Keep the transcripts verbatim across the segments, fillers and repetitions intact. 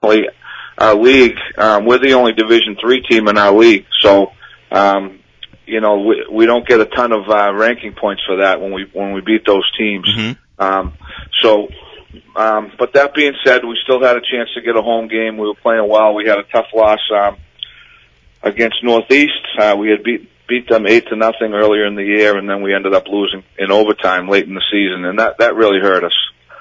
unfortunately, our league, um, we're the only Division three team in our league, so um, you know we, we don't get a ton of uh, ranking points for that when we when we beat those teams. Mm-hmm. Um, so, um, but that being said, we still had a chance to get a home game. We were playing well. We had a tough loss um, against Northeast. Uh, we had beat beat them eight to nothing earlier in the year, and then we ended up losing in overtime late in the season, and that that really hurt us.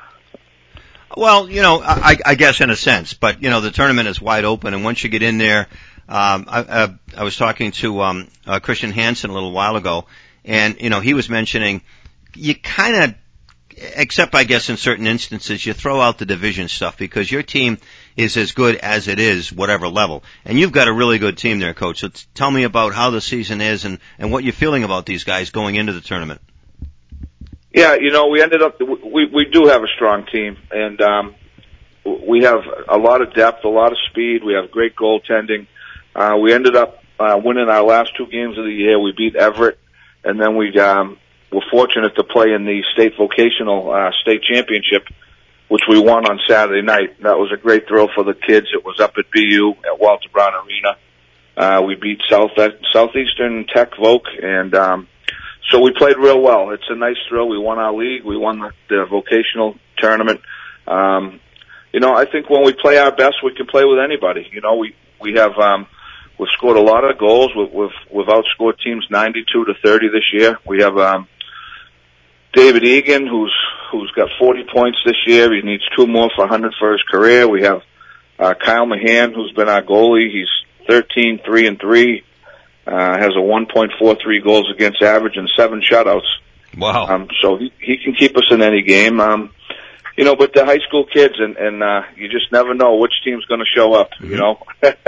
Well, you know, I, I guess in a sense, but you know, the tournament is wide open, and once you get in there, um, I, I, I was talking to um, uh, Christian Hansen a little while ago, and you know, he was mentioning you kind of, except I guess in certain instances, you throw out the division stuff because your team is as good as it is, whatever level, and you've got a really good team there, Coach. So t- tell me about how the season is and and what you're feeling about these guys going into the tournament. Yeah, you know, we ended up, we, we do have a strong team, and um, we have a lot of depth, a lot of speed. We have great goaltending. Uh, we ended up uh, winning our last two games of the year. We beat Everett, and then we um, were fortunate to play in the state vocational uh, state championship, which we won on Saturday night. That was a great thrill for the kids. It was up at B U at Walter Brown Arena. Uh, we beat South Southeastern Tech Voc, and um, so we played real well. It's a nice thrill. We won our league. We won the, the vocational tournament. Um, you know, I think when we play our best, we can play with anybody. You know, we we have um, we've scored a lot of goals. We've we've, we've outscored teams ninety-two to thirty this year. We have um, David Egan, who's who's got forty points this year. He needs two more for one hundred for his career. We have uh, Kyle Mahan, who's been our goalie. He's thirteen, three and three. Uh, has a one point four three goals against average and seven shutouts. Wow. Um, so he, he can keep us in any game. Um, you know, but the high school kids, and, and uh, you just never know which team's going to show up, Mm-hmm. you know.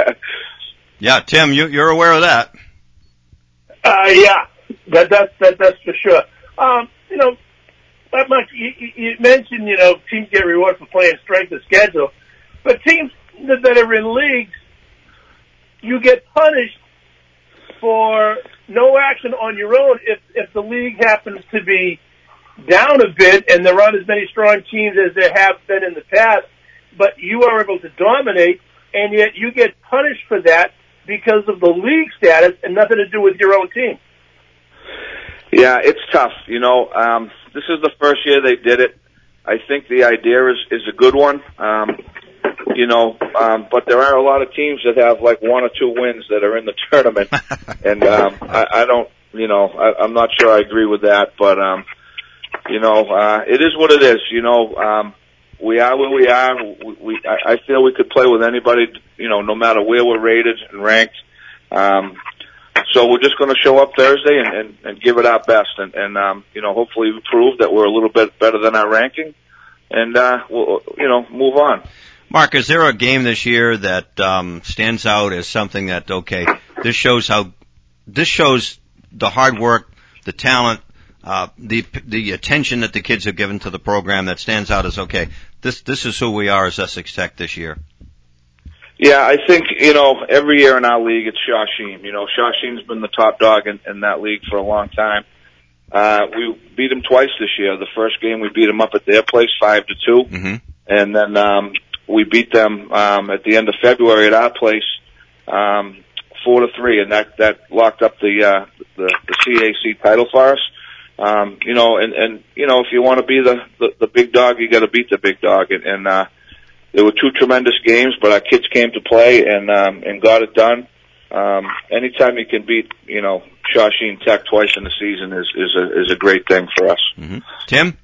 Yeah, Tim, you, you're aware of that. Uh, yeah, that, that, that, that's for sure. Um, you know, that much, you, you mentioned, you know, teams get rewarded for playing strength of schedule, but teams that, that are in leagues, you get punished for no action on your own if if the league happens to be down a bit and there aren't as many strong teams as there have been in the past, but you are able to dominate, and yet you get punished for that because of the league status and nothing to do with your own team. Yeah, it's tough. You know, um, this is the first year they did it. I think the idea is, is a good one. Um, You know, um, but there are a lot of teams that have like one or two wins that are in the tournament, and um, I, I don't, you know, I, I'm not sure I agree with that. But um, you know, uh, it is what it is. You know, um, we are where we are. We, we I, I feel we could play with anybody. You know, no matter where we're rated and ranked. Um, so we're just going to show up Thursday and, and, and give it our best, and, and um, you know, hopefully we prove that we're a little bit better than our ranking, and uh, we'll, you know, move on. Mark, is there a game this year that um, stands out as something that, okay, this shows how, this shows the hard work, the talent, uh, the the attention that the kids have given to the program that stands out as, okay, this this is who we are as Essex Tech this year? Yeah, I think, you know, every year in our league it's Shawsheen. You know, Shawsheen's been the top dog in, in that league for a long time. Uh, we beat them twice this year. The first game we beat them up at their place, five to two. Mm-hmm. And then, um, we beat them, um, at the end of February at our place, um, four to three. And that, that locked up the, uh, the, the C A C title for us. Um, you know, and, and, you know, if you want to be the, the, the big dog, you got to beat the big dog. And, and, uh, there were two tremendous games, but our kids came to play and, um, and got it done. Um, anytime you can beat, you know, Shawsheen Tech twice in the season is, is a, is a great thing for us. Mm-hmm. Tim?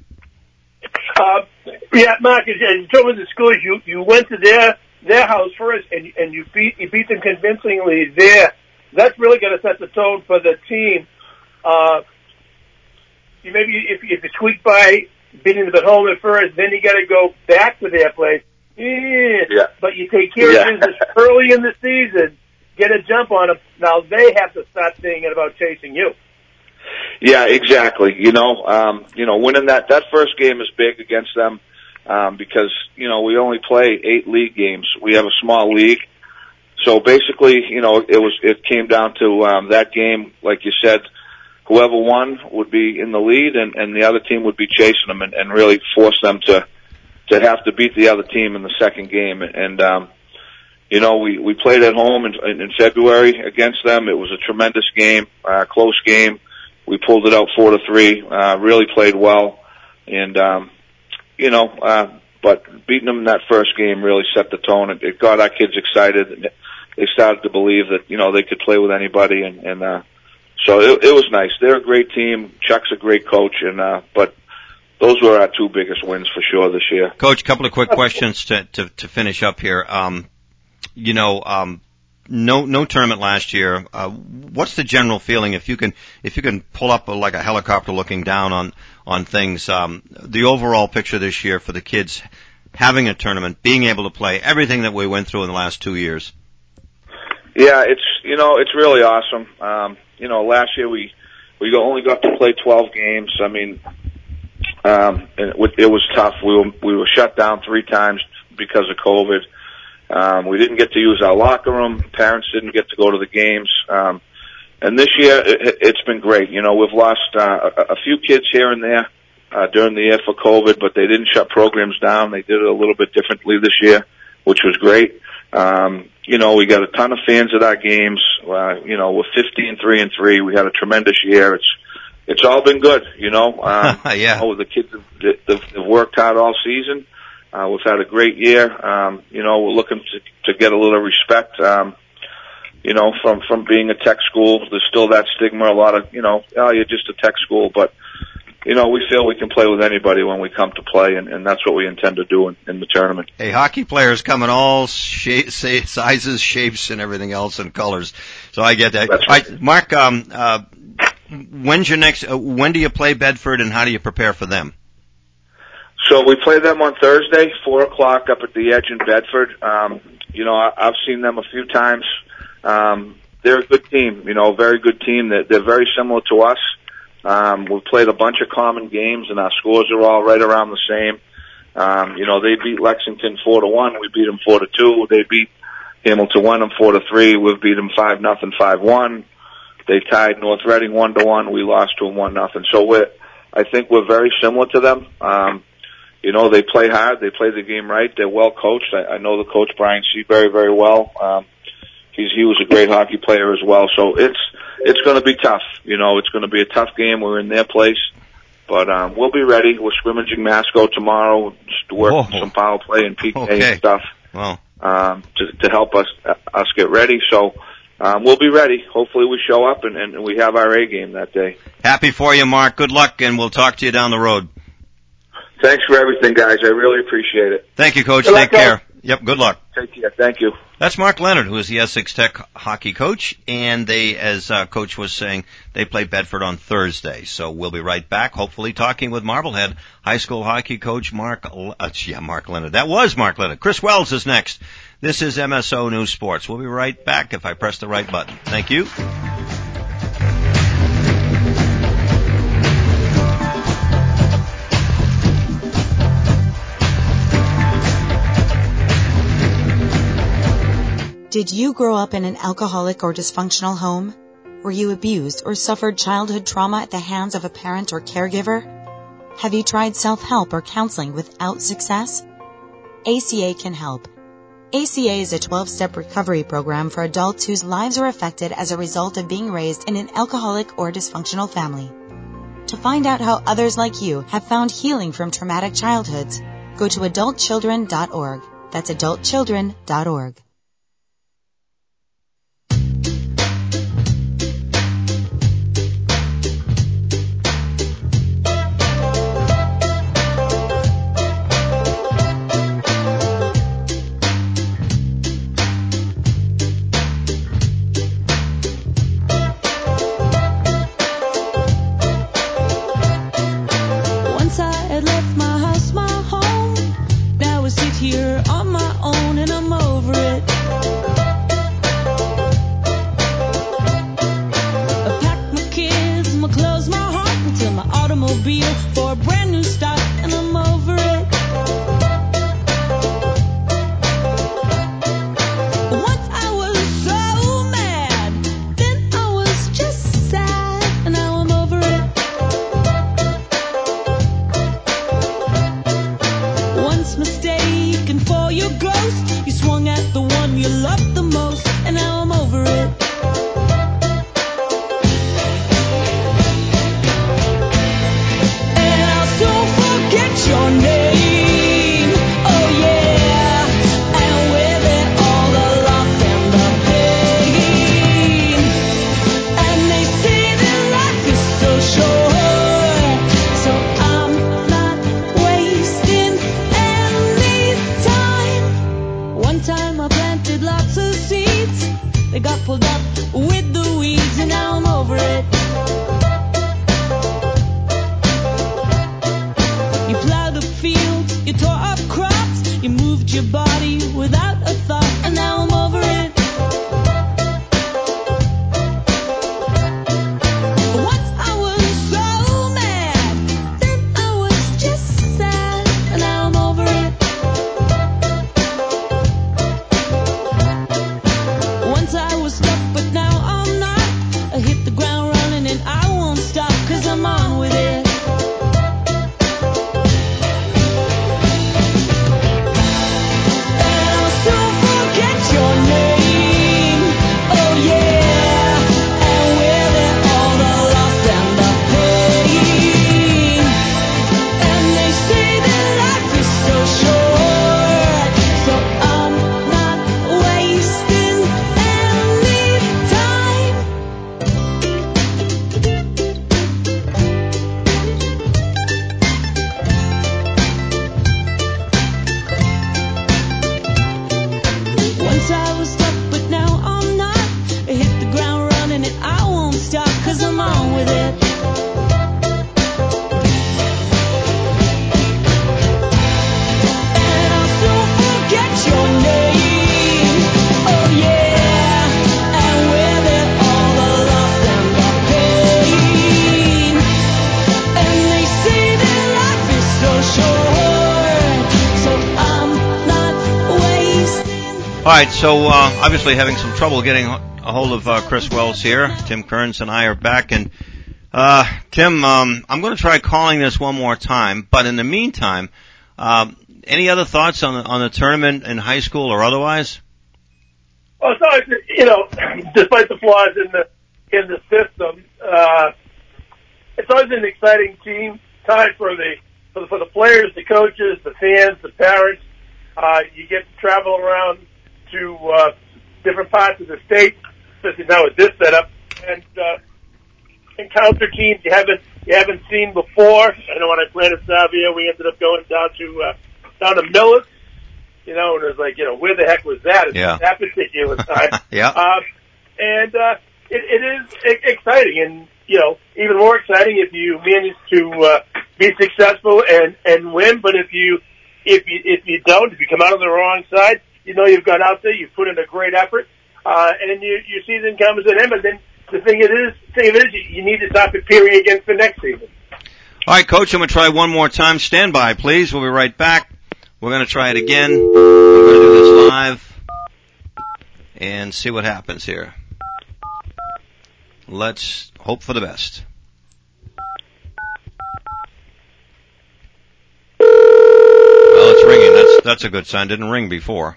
Uh, yeah, Mark, as you told me the schools, you, you went to their, their house first and, and you beat, you beat them convincingly there. That's really going to set the tone for the team. Uh, you maybe if, if you squeak by beating them at home at first, then you got to go back to their place. Yeah. Yeah. But you take care yeah. of business early in the season, get a jump on them. Now they have to start thinking about chasing you. Yeah, exactly. You know, um, you know, winning that, that first game is big against them, um, because, you know, we only play eight league games. We have a small league. So basically, you know, it was, it came down to, um, that game, like you said, whoever won would be in the lead and, and the other team would be chasing them and, and really force them to, to have to beat the other team in the second game. And, um, you know, we, we played at home in, in February against them. It was a tremendous game, uh, close game. We pulled it out four to three, uh, really played well. And, um, you know, uh, but beating them in that first game really set the tone. It, it got our kids excited. And they started to believe that, you know, they could play with anybody. And, and uh, so it, it was nice. They're a great team. Chuck's a great coach. And, uh, but those were our two biggest wins for sure this year. Coach, a couple of quick questions to, to, to finish up here. Um, you know, um, no, no tournament last year. Uh, what's the general feeling if you can, if you can pull up a, like a helicopter looking down on, on things, um, the overall picture this year for the kids having a tournament, being able to play, everything that we went through in the last two years? Yeah, it's, you know, it's really awesome. Um, you know, last year we, we only got to play twelve games. I mean, um, it, it was tough. We were, we were shut down three times because of COVID. Um, we didn't get to use our locker room. Parents didn't get to go to the games. Um, and this year, it, it's been great. You know, we've lost uh, a, a few kids here and there uh, during the year for COVID, but they didn't shut programs down. They did it a little bit differently this year, which was great. Um, you know, we got a ton of fans at our games. Uh, you know, we're fifteen three and three. We had a tremendous year. It's it's all been good. You know, um, yeah. You know, the kids have, have worked hard all season. Uh, we've had a great year. Um, you know, we're looking to, to get a little respect. Um, you know, from, from being a tech school, there's still that stigma. A lot of, you know, oh, you're just a tech school, but, you know, we feel we can play with anybody when we come to play, and, and that's what we intend to do in, in the tournament. Hey, hockey players come in all shape, sizes, shapes, and everything else, and colors. So I get that. That's right. Right, Mark, um, uh, when's your next, uh, when do you play Bedford, and how do you prepare for them? So we play them on Thursday, four o'clock up at the Edge in Bedford. Um, you know, I, I've seen them a few times. Um, they're a good team, you know, a very good team. They're, they're very similar to us. Um, we've played a bunch of common games, and our scores are all right around the same. Um, you know, they beat Lexington four to one. We beat them four to two. They beat Hamilton Wenham four to three. We've beat them five nothing, five one. They tied North Reading one to one. We lost to them one nothing. So we're, I think we're very similar to them. Um, You know, they play hard. They play the game right. They're well coached. I, I know the coach, Brian Seabury, very well. Um, he's, he was a great hockey player as well. So it's, it's going to be tough. You know, it's going to be a tough game. We're in their place. But, um, we'll be ready. We're scrimmaging Masco tomorrow just to work Whoa. some power play and P K Okay. and stuff. Wow. Um, to, to help us, uh, us get ready. So, um, we'll be ready. Hopefully we show up and, and we have our A game that day. Happy for you, Mark. Good luck, and we'll talk to you down the road. Thanks for everything, guys. I really appreciate it. Thank you, Coach. Good Take luck, care. Yep, good luck. Take care. Thank you. That's Mark Leonard, who is the Essex Tech hockey coach, and they, as uh, Coach was saying, they play Bedford on Thursday. So we'll be right back, hopefully talking with Marblehead high school hockey coach Mark, uh, yeah, Mark Leonard. That was Mark Leonard. Chris Wells is next. This is M S O News Sports. We'll be right back if I press the right button. Thank you. Did you grow up in an alcoholic or dysfunctional home? Were you abused or suffered childhood trauma at the hands of a parent or caregiver? Have you tried self-help or counseling without success? A C A can help. A C A is a twelve-step recovery program for adults whose lives are affected as a result of being raised in an alcoholic or dysfunctional family. To find out how others like you have found healing from traumatic childhoods, go to adult children dot org. That's adult children dot org. Once I had left my house, my home. Now I sit here on my own and I'm over it. whom you loved the most, and now I'm over it. And I'll soon forget your name, oh yeah, and with it all the loss and the pain. And they say that life is so short, so I'm not wasting any time. One time I planted lots of seeds, they got pulled up with the weeds, and now I'm over it. You plowed a field, you tore up crops, you moved your body without a thought, and now I'm over it. Once I was so mad, then I was just sad, and now I'm over it. Once I was stuck, but now I'm not. I hit the ground running and I won't stop, 'cause I'm on with it. And I'll soon forget your name, oh yeah, and with it all the loss and the pain. And they say that life is so short, so I'm not wasting any time. Once I was stuck, but now I'm not. I hit the ground running and I won't stop, 'cause I'm on with it. And I'll soon forget your name, oh yeah, and with it all the loss and the pain. And they say that life is so short, so I'm not wasting. All right, so uh, obviously having some trouble getting a hold of uh, Chris Wells here. Tim Kearns and I are back, and uh, Tim, um, I'm going to try calling this one more time. But in the meantime, um, any other thoughts on the, on the tournament in high school or otherwise? Well, it's always, you know, despite the flaws in the in the system, uh, it's always an exciting team time for the for the, for the players, the coaches, the fans, the parents. Uh, you get to travel around to uh, different parts of the state, especially now with this setup, and uh, encounter teams you haven't you haven't seen before. I know when I played at Savia, we ended up going down to uh, down to Millis, you know, and it was like, you know, where the heck was that at Yeah. that particular time? Yeah. Um, and uh, it, it is e- exciting, and you know, even more exciting if you manage to uh, be successful and and win. But if you if you if you don't, if you come out on the wrong side, you know you've gone out there, you've put in a great effort, uh, and you, your season comes to an end. But then the thing it is, thing it is, you, you need to start preparing against the next season. All right, Coach, I'm going to try one more time. Stand by, please. We'll be right back. We're going to try it again. We're going to do this live and see what happens here. Let's hope for the best. Well, it's ringing. That's that's a good sign. Didn't ring before.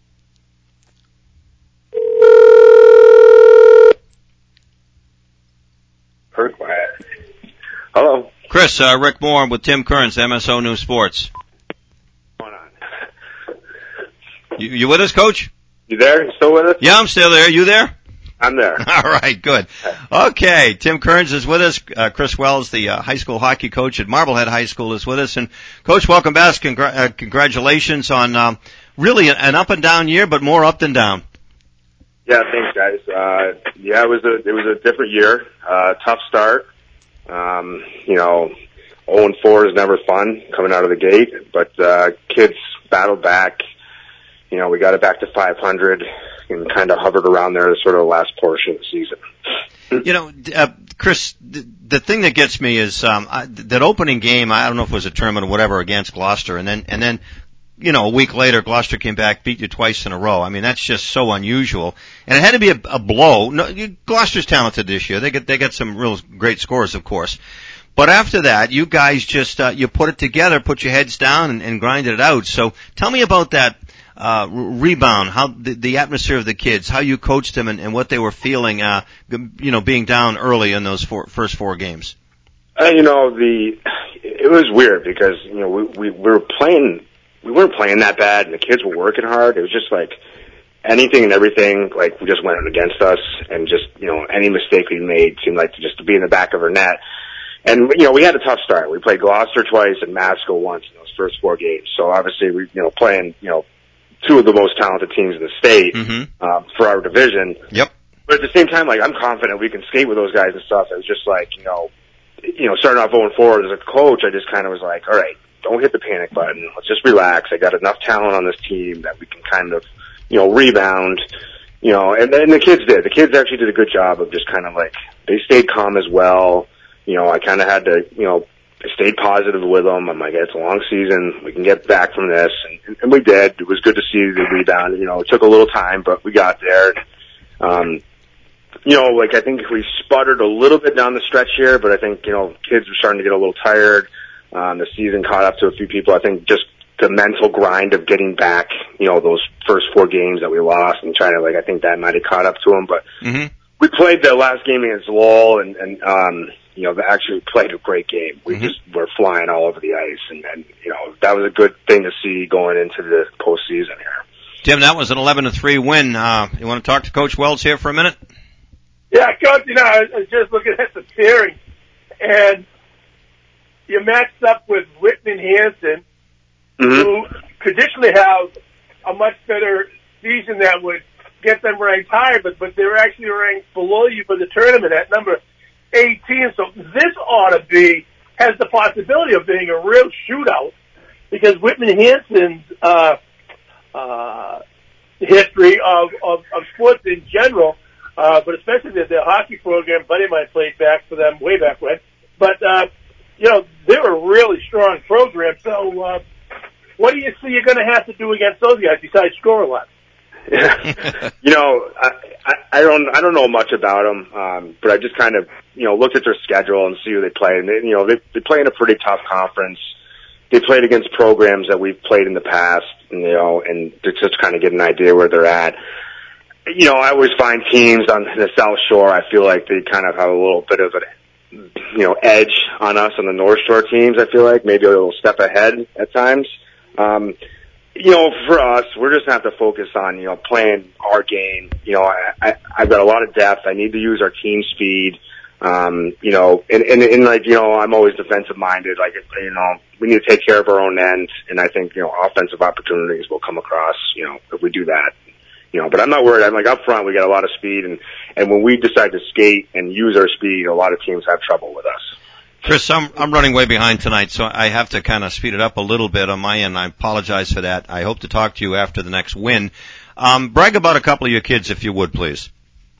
Very quiet. Hello. Chris, uh, Rick Moore with Tim Kearns, M S O News Sports. What's going on? You, you with us, Coach? You there? You still with us? Yeah, I'm still there. You there? I'm there. All right, good. Okay, Tim Kearns is with us. Uh, Chris Wells, the uh, high school hockey coach at Marblehead High School, is with us. And Coach, welcome back. Congra- uh, congratulations on um, really an up and down year, but more up than down. Yeah, thanks, guys. Uh, yeah, it was a it was a different year. Uh, tough start. Um, you know, oh and four is never fun coming out of the gate, but uh, kids battled back. You know, we got it back to five hundred and kind of hovered around there sort of the last portion of the season. You know, uh, Chris, the, the thing that gets me is um, I, that opening game. I don't know if it was a tournament or whatever against Gloucester, and then and then you know a week later Gloucester came back, beat you twice in a row. I mean, that's just so unusual, and it had to be a, a blow. No, you, Gloucester's talented this year. They get they got some real great scores, of course. But after that, you guys just uh, you put it together, put your heads down, and, and grinded it out. So tell me about that. uh, rebound, how the, the atmosphere of the kids, how you coached them, and, and what they were feeling, uh, you know, being down early in those four, first four games. Uh, you know, the it was weird because you know we, we we were playing, we weren't playing that bad, and the kids were working hard. It was just like anything and everything, like we just went against us, and just you know any mistake we made seemed like to just to be in the back of our net. And you know we had a tough start. We played Gloucester twice and Masco once in those first four games. So obviously we you know playing you know two of the most talented teams in the state mm-hmm. um, for our division. Yep. But at the same time, like I'm confident we can skate with those guys and stuff. It was just like you know. You know, starting off going forward as a coach, I just kind of was like, all right, don't hit the panic button. Let's just relax. I got enough talent on this team that we can kind of, you know, rebound, you know, and then the kids did. The kids actually did a good job of just kind of like, they stayed calm as well. You know, I kind of had to, you know, I stayed positive with them. I'm like, it's a long season. We can get back from this. And, and we did. It was good to see the rebound. You know, it took a little time, but we got there. Um, You know, like I think we sputtered a little bit down the stretch here, but I think, you know, kids were starting to get a little tired. Um, the season caught up to a few people. I think just the mental grind of getting back, you know, those first four games that we lost and trying to, like, I think that might have caught up to them. But mm-hmm. we played the last game against Lowell and, and um, you know, they actually played a great game. We mm-hmm. just were flying all over the ice. And, and, you know, that was a good thing to see going into the postseason here. Tim, that was an eleven to three win. Uh, you want to talk to Coach Wells here for a minute? Yeah, Coach, you know, I was just looking at the pairing, and you matched up with Whitman Hanson, mm-hmm. who traditionally have a much better season that would get them ranked higher, but, but they're actually ranked below you for the tournament at number eighteen. So this ought to be, has the possibility of being a real shootout, because Whitman Hanson's uh, uh, history of, of, of sports in general, Uh, but especially the, the hockey program, buddy of mine played back for them way back when. But, uh, you know, they're a really strong program. So, uh, what do you see you're going to have to do against those guys besides score a lot? you know, I, I, I don't, I don't know much about them. Um, but I just kind of, you know, looked at their schedule and see who they play. And they, you know, they, they play in a pretty tough conference. They played against programs that we've played in the past, you know, and to just kind of get an idea where they're at. You know, I always find teams on the South Shore, I feel like they kind of have a little bit of a, you know, edge on us on the North Shore teams, I feel like. Maybe a little step ahead at times. Um, you know, for us, we're just going to have to focus on, you know, playing our game. You know, I, I, I've got a lot of depth. I need to use our team speed. Um, you know, and, and, and like, you know, I'm always defensive minded. Like, you know, we need to take care of our own end. And I think, you know, offensive opportunities will come across, you know, if we do that. You know, but I'm not worried. I'm like up front, we got a lot of speed, and, and when we decide to skate and use our speed, a lot of teams have trouble with us. Chris, I'm, I'm running way behind tonight, so I have to kind of speed it up a little bit on my end. I apologize for that. I hope to talk to you after the next win. Um, brag about a couple of your kids, if you would, please.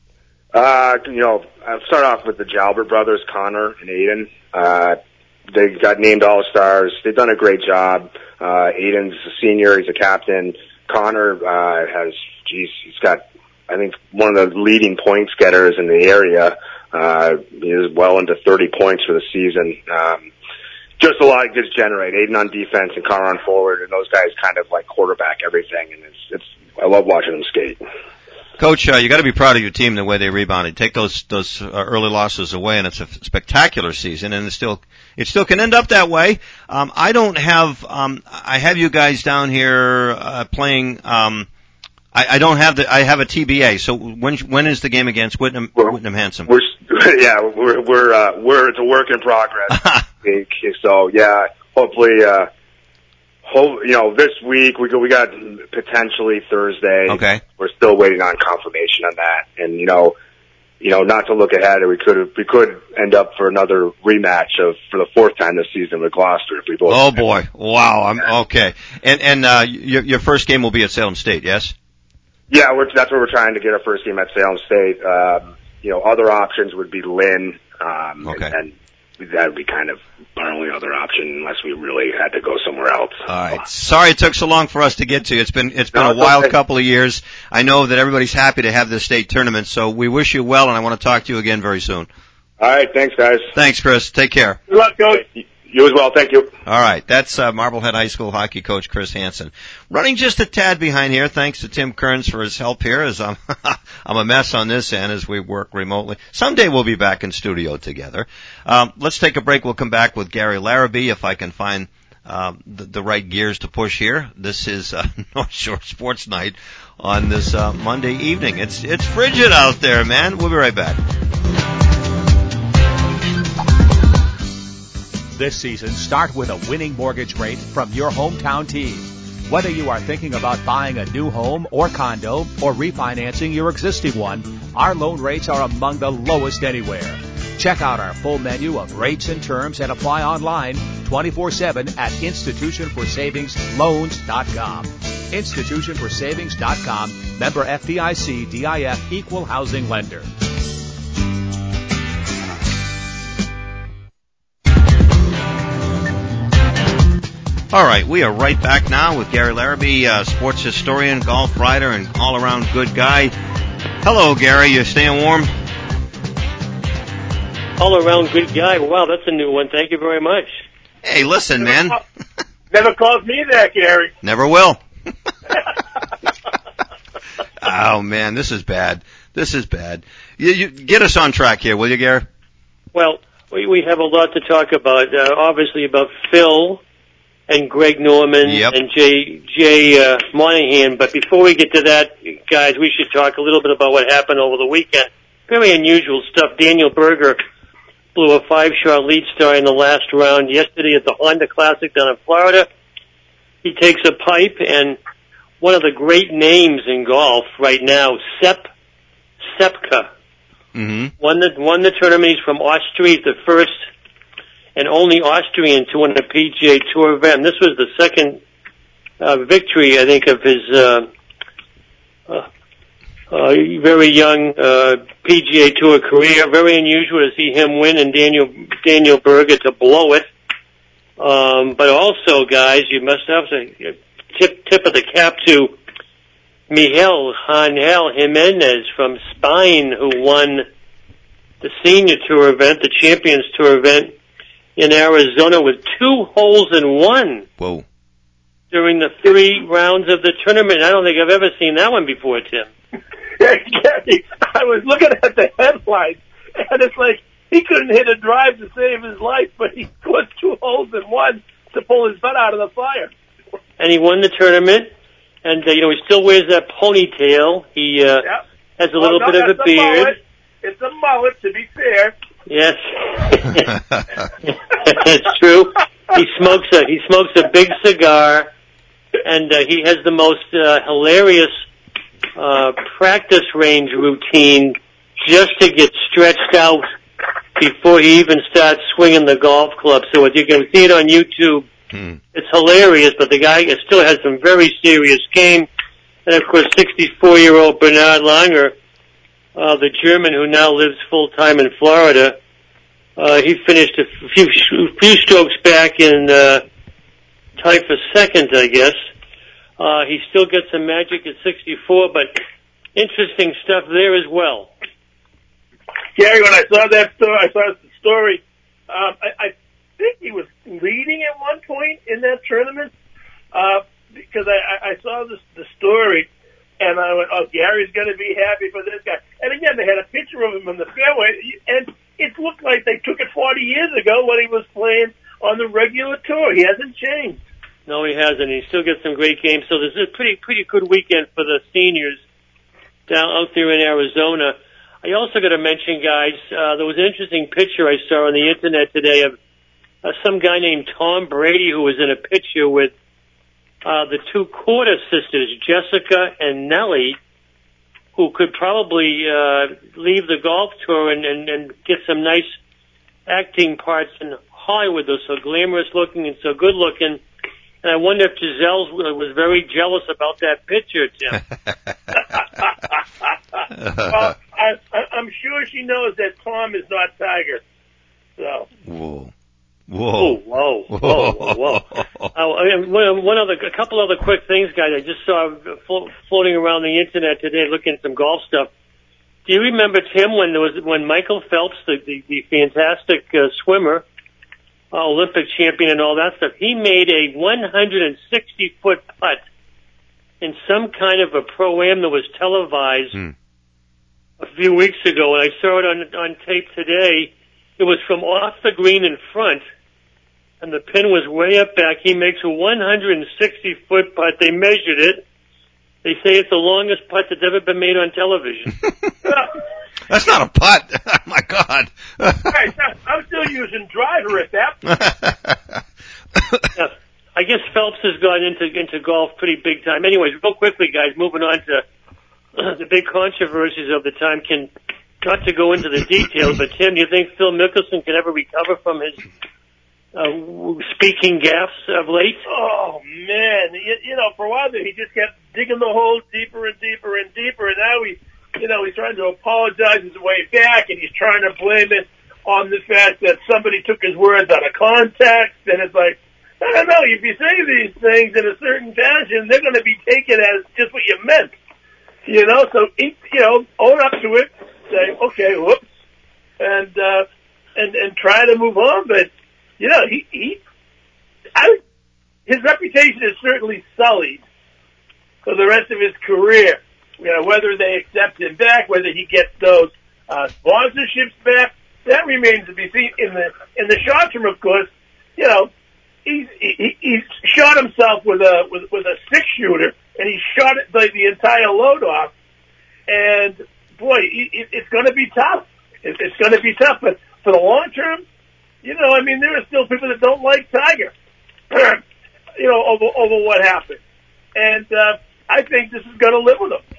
Uh, you know, I'll start off with the Jalbert brothers, Connor and Aiden. Uh, they got named All-Stars. They've done a great job. Uh, Aiden's a senior. He's a captain. Connor, uh, has, geez, he's got, I think, one of the leading points getters in the area. Uh, he is well into thirty points for the season. Um, just a lot of gets generate. Aiden on defense and Connor on forward, and those guys kind of like quarterback everything, and it's, it's, I love watching them skate. Coach, uh, you got to be proud of your team the way they rebounded. Take those those uh, early losses away, and it's a spectacular season. And it still it still can end up that way. Um, I don't have um, I have you guys down here uh, playing. Um, I, I don't have the I have a T B A. So when when is the game against Whitnam we're, Whitnam Hanson? We're yeah we're we're uh, we're it's a work in progress. So yeah, hopefully. Uh, Whole, you know, this week we go, we got potentially Thursday. Okay. We're still waiting on confirmation on that. And, you know, you know, not to look ahead, we could, we could end up for another rematch of, for the fourth time this season with Gloucester if we both. Oh boy. Wow. I'm, okay. And, and, uh, your, your first game will be at Salem State, yes? Yeah, we're, that's where we're trying to get our first game at Salem State. Um, you know, other options would be Lynn. Um, okay. and, and that would be kind of our only other option unless we really had to go somewhere else. All right. Sorry it took so long for us to get to. It's been it's been no, a wild okay. couple of years. I know that everybody's happy to have this state tournament, so we wish you well, and I want to talk to you again very soon. All right. Thanks, guys. Thanks, Chris. Take care. Good luck, Coach. You as well. Thank you. All right. That's uh, Marblehead High School hockey coach Chris Hansen. Running just a tad behind here. Thanks to Tim Kearns for his help here as I'm, I'm a mess on this end as we work remotely. Someday we'll be back in studio together. Um, let's take a break. We'll come back with Gary Larrabee if I can find um, the, the right gears to push here. This is uh, North Shore Sports Night on this uh, Monday evening. It's, it's frigid out there, man. We'll be right back. This season, start with a winning mortgage rate from your hometown team. Whether you are thinking about buying a new home or condo or refinancing your existing one, our loan rates are among the lowest anywhere. Check out our full menu of rates and terms and apply online twenty-four seven at institution for savings loans dot com. institution for savings dot com, member F D I C, D I F, equal housing lender. All right, we are right back now with Gary Larrabee, uh, sports historian, golf writer, and all-around good guy. Hello, Gary. You staying warm? All-around good guy. Wow, that's a new one. Thank you very much. Hey, listen, Never man. Call, never calls me that, Gary. Never will. Oh, man, this is bad. This is bad. You, you, get us on track here, will you, Gary? Well, we, we have a lot to talk about. Uh, obviously about Phil and Greg Norman Yep. and Jay Jay uh, Monahan. But before we get to that, guys, we should talk a little bit about what happened over the weekend. Very unusual stuff. Daniel Berger blew a five-shot lead star in the last round yesterday at the Honda Classic down in Florida. He takes a pipe, and one of the great names in golf right now, Sepp Sepka, Mm-hmm. won the won the tournament. He's from Austria, the first and only Austrian to win a P G A Tour event. This was the second uh, victory, I think, of his uh, uh, uh, very young uh, P G A Tour career. Very unusual to see him win and Daniel Daniel Berger to blow it. Um, but also, guys, you must have to tip tip of the cap to Miguel Angel Jimenez from Spain, who won the Senior Tour event, the Champions Tour event in Arizona with two holes in one. Whoa. During the three rounds of the tournament. I don't think I've ever seen that one before, Tim. Yeah, Gary, I was looking at the headlines, and it's like he couldn't hit a drive to save his life, but he scored two holes in one to pull his butt out of the fire. And he won the tournament, and, uh, you know, he still wears that ponytail. He uh, Yep. has a Well, little no, bit of a that's beard. mullet. It's a mullet, to be fair. Yes. It's true. He smokes a, he smokes a big cigar, and uh, he has the most uh, hilarious uh, practice range routine just to get stretched out before he even starts swinging the golf club. So if you can see it on YouTube, Hmm. it's hilarious, but the guy still has some very serious game. And of course, sixty-four-year-old Bernard Langer, uh, the German who now lives full-time in Florida, uh, he finished a few, few strokes back in, uh, tied for second, I guess. Uh, he still gets some magic at sixty-four, but interesting stuff there as well. Gary, when I saw that story, I saw the story, um, I, I think he was leading at one point in that tournament, uh, because I, I saw this, the story, and I went, oh, Gary's going to be happy for this guy. And again, they had a picture of him in the fairway, and it looked like they took it forty years ago when he was playing on the regular tour. He hasn't changed. No, he hasn't. He still gets some great games. So this is a pretty, pretty good weekend for the seniors down out there in Arizona. I also got to mention, guys, uh, there was an interesting picture I saw on the internet today of uh, some guy named Tom Brady who was in a picture with uh, the two Quarter sisters, Jessica and Nellie, who could probably uh, leave the golf tour and, and, and get some nice acting parts in Hollywood. They're so glamorous looking and so good looking. And I wonder if Giselle was very jealous about that picture, Tim. Well, I, I, I'm sure she knows that Tom is not Tiger. So. Whoa. Oh, Whoa. whoa, whoa, whoa, whoa. Oh, and one, one other, a couple other quick things, guys. I just saw flo- floating around the internet today, looking at some golf stuff. Do you remember, Tim, when there was when Michael Phelps, the the, the fantastic uh, swimmer, uh, Olympic champion and all that stuff. He made a one hundred sixty foot putt in some kind of a pro-am that was televised Hmm. a few weeks ago, and I saw it on on tape today. It was from off the green in front, and the pin was way up back. He makes a one hundred sixty foot putt. They measured it. They say it's the longest putt that's ever been made on television. That's not a putt. Oh, my God. Right, I'm still using driver at that point. Yeah. I guess Phelps has gone into into golf pretty big time. Anyways, real quickly, guys, moving on to the big controversies of the time. Can not to go into the details, but Tim, do you think Phil Mickelson can ever recover from his uh, speaking gaffes of late? Oh man, you, you know, for a while there, he just kept digging the hole deeper and deeper and deeper, and now he, you know, he's trying to apologize his way back, and he's trying to blame it on the fact that somebody took his words out of context, and it's like, I don't know, if you say these things in a certain fashion, they're going to be taken as just what you meant. You know, so, you know, own up to it, say, okay, whoops, and, uh, and, and try to move on. But, you know, he, he, I, his reputation is certainly sullied for the rest of his career. You know, whether they accept him back, whether he gets those, uh, sponsorships back, that remains to be seen. In the, in the short term, of course, you know, He's, he, he's shot himself with a with, with a six shooter, and he shot it like the entire load off. And boy, it, it's going to be tough. It, it's going to be tough. But for the long term, you know, I mean, there are still people that don't like Tiger, you know, over over what happened. And uh, I think this is going to live with him.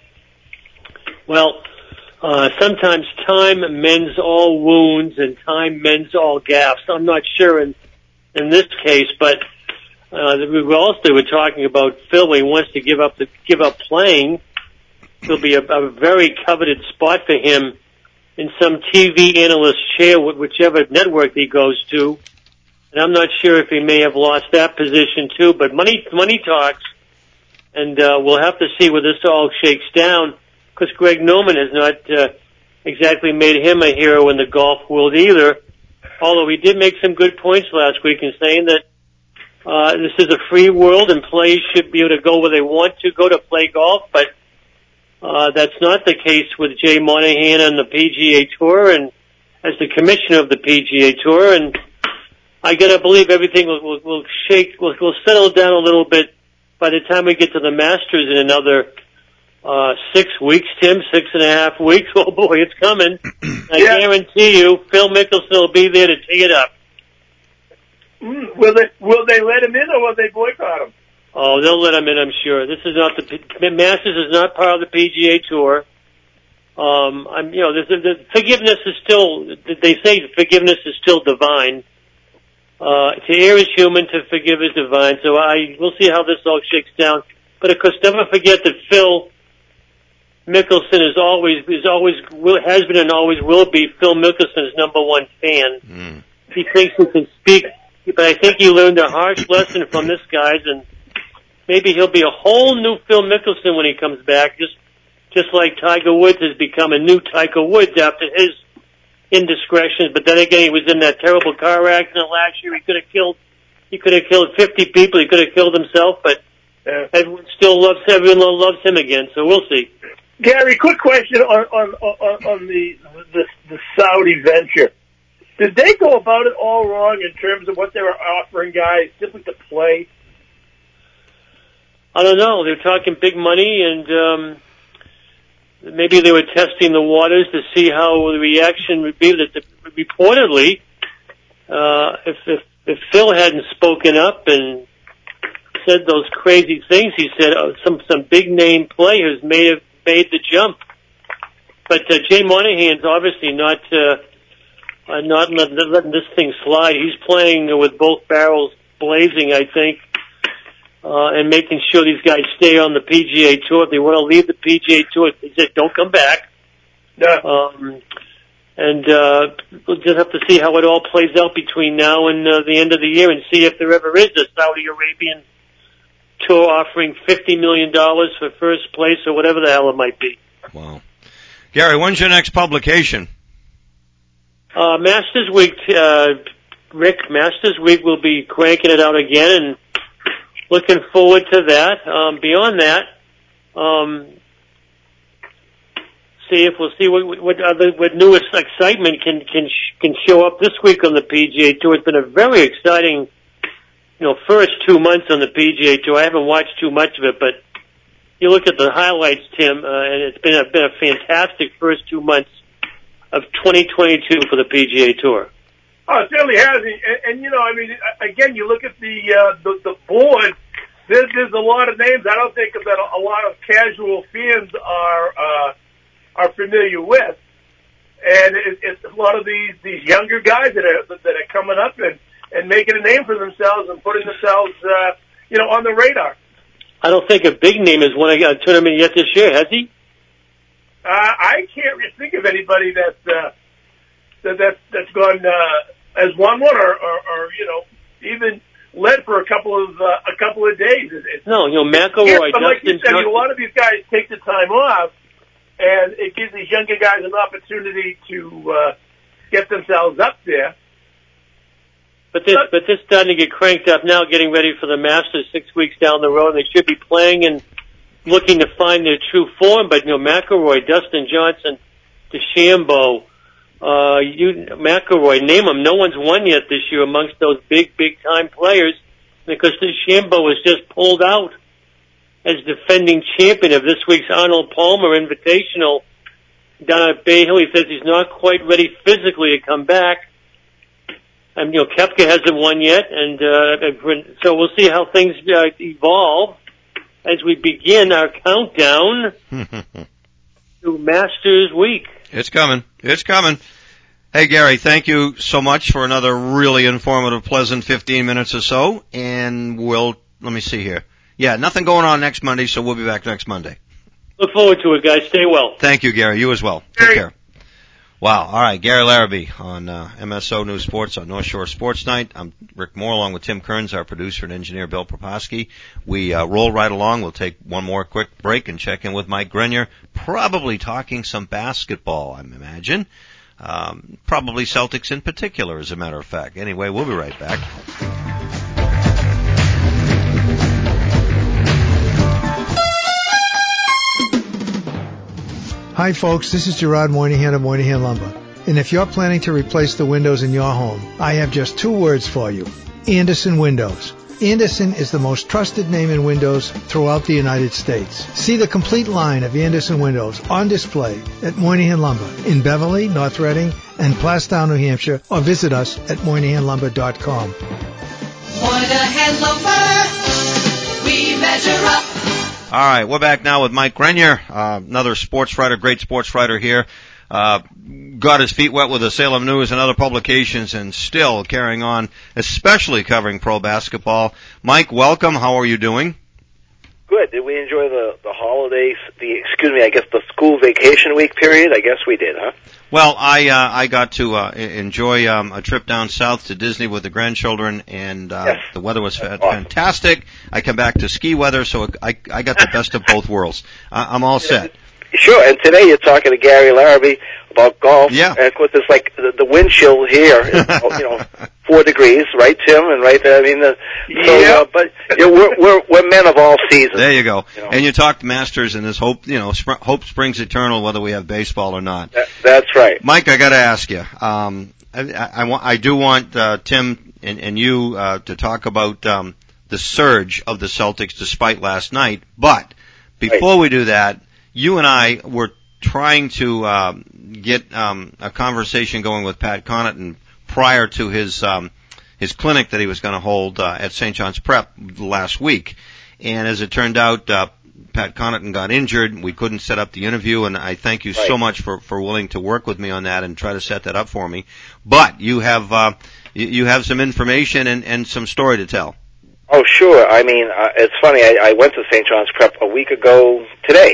Well, uh, sometimes time mends all wounds, and time mends all gaffes. I'm not sure in. in this case, but uh, we also were talking about Phil when he wants to give up the give up playing. There'll be a, a very coveted spot for him in some T V analyst chair, whichever network he goes to. And I'm not sure if he may have lost that position too. But money money talks, and uh, we'll have to see where this all shakes down. Because Greg Norman has not uh, exactly made him a hero in the golf world either. Although he did make some good points last week in saying that uh, this is a free world and players should be able to go where they want to go to play golf, but uh, that's not the case with Jay Monahan and the P G A Tour and as the commissioner of the P G A Tour. And I gotta believe everything will, will, will shake, will, will settle down a little bit by the time we get to the Masters in another Uh, six weeks, Tim, six and a half weeks. Oh boy, it's coming. I Yeah. guarantee you, Phil Mickelson will be there to tee it up. Mm, will they will they let him in or will they boycott him? Oh, they'll let him in, I'm sure. This is not the, the Masters is not part of the P G A Tour. Um, I'm, you know, the, the forgiveness is still, they say forgiveness is still divine. Uh, to err is human, to forgive is divine. So I, we'll see how this all shakes down. But of course, never forget that Phil Mickelson is always, is always, will, has been and always will be Phil Mickelson's number one fan. Mm. He thinks he can speak, but I think he learned a harsh lesson from this guys, and maybe he'll be a whole new Phil Mickelson when he comes back, just, just like Tiger Woods has become a new Tiger Woods after his indiscretions. But then again, he was in that terrible car accident last year. He could have killed, he could have killed fifty people. He could have killed himself, but uh, everyone still loves, everyone loves him again. So we'll see. Gary, quick question on on on, on the, the the Saudi venture. Did they go about it all wrong in terms of what they were offering guys simply to play? I don't know. They're talking big money, and um, maybe they were testing the waters to see how the reaction would be. That the, reportedly, uh, if, if if Phil hadn't spoken up and said those crazy things, he said uh, some some big name players may have made the jump. But uh, Jay Monahan's obviously not uh, uh, not letting, letting this thing slide. He's playing with both barrels blazing, I think, uh, and making sure these guys stay on the P G A Tour. If they want to leave the P G A Tour, he said, don't come back. Yeah. Um, and uh, we'll just have to see how it all plays out between now and uh, the end of the year and see if there ever is a Saudi Arabian tour offering fifty million dollars for first place or whatever the hell it might be. Wow. Gary, when's your next publication? Uh, Masters Week, uh, Rick, Masters Week will be cranking it out again, and looking forward to that. Um, beyond that, um, see if we'll see what what other what newest excitement can can can show up this week on the P G A Tour. It's been a very exciting, you know, first two months on the P G A Tour. I haven't watched too much of it, but you look at the highlights, Tim, uh, and it's been a, been a fantastic first two months of twenty twenty-two for the P G A Tour. Oh, it certainly has, and, and you know, I mean, again, you look at the uh, the, the board. There's, there's a lot of names. I don't think that a, a lot of casual fans are uh, are familiar with, and it, it's a lot of these these younger guys that are that are coming up and, and making a name for themselves and putting themselves, uh, you know, on the radar. I don't think a big name has won a tournament yet this year, has he? Uh, I can't really think of anybody that uh, that that's, that's gone uh, has won one or, or, or you know even led for a couple of uh, a couple of days. It, it's, no, you know McIlroy, but like you Justin said, a lot of these guys take the time off, and it gives these younger guys an opportunity to uh, get themselves up there. But this, but this starting to get cranked up now, getting ready for the Masters six weeks down the road. They should be playing and looking to find their true form. But you know, McIlroy, Dustin Johnson, DeChambeau, uh, you McIlroy, name them. No one's won yet this year amongst those big, big time players because DeChambeau was just pulled out as defending champion of this week's Arnold Palmer Invitational down at Bay Hill. He says he's not quite ready physically to come back. And, you know, Koepka hasn't won yet, and uh, so we'll see how things uh, evolve as we begin our countdown to Masters Week. It's coming. It's coming. Hey, Gary, thank you so much for another really informative, pleasant fifteen minutes or so, and we'll, let me see here. Yeah, nothing going on next Monday, so we'll be back next Monday. Look forward to it, guys. Stay well. Thank you, Gary. You as well. Take Gary. care. Wow. All right. Gary Larrabee on uh, M S O News Sports on North Shore Sports Night. I'm Rick Moore along with Tim Kearns, our producer and engineer, Bill Proposki. We uh, roll right along. We'll take one more quick break and check in with Mike Grenier, probably talking some basketball, I imagine. Um, probably Celtics in particular, as a matter of fact. Anyway, we'll be right back. Hi folks, this is Gerard Moynihan of Moynihan Lumber. And if you're planning to replace the windows in your home, I have just two words for you. Andersen Windows. Andersen is the most trusted name in windows throughout the United States. See the complete line of Andersen windows on display at Moynihan Lumber in Beverly, North Reading, and Plastown, New Hampshire, or visit us at Moynihan Lumber dot com. Moynihan Lumber, we measure up. All right, we're back now with Mike Grenier, uh, another sports writer, great sports writer here. Uh, got his feet wet with the Salem News and other publications and still carrying on, especially covering pro basketball. Mike, welcome. How are you doing? Good. Did we enjoy the, the holidays, the, excuse me, I guess the school vacation week period? I guess we did, huh? Well, I, uh, I got to, uh, enjoy, um, a trip down south to Disney with the grandchildren, and, uh, yes. the weather was fa- awesome. fantastic. I come back to ski weather, so I, I got the best of both worlds. Uh, I'm all set. Sure, and today you're talking to Gary Larrabee about golf. Yeah. And of course, it's like the, the wind chill here is, you know, four degrees, right, Tim? And right there, I mean, the, so, yeah. uh, but you know, we're, we're, we're men of all seasons. There you go. You know? And you talked Masters and this hope, you know, sp- hope springs eternal whether we have baseball or not. That, that's right. Mike, I gotta ask you, um, I, I, I, want, I do want, uh, Tim and, and you, uh, to talk about, um, the surge of the Celtics despite last night, but before right. we do that, you and I were trying to um, get um, a conversation going with Pat Connaughton prior to his um, his clinic that he was going to hold uh, at Saint John's Prep last week. And as it turned out, uh, Pat Connaughton got injured. We couldn't set up the interview, and I thank you right. so much for, for willing to work with me on that and try to set that up for me. But you have uh, you have some information and, and some story to tell. Oh, sure. I mean, uh, it's funny. I, I went to Saint John's Prep a week ago today.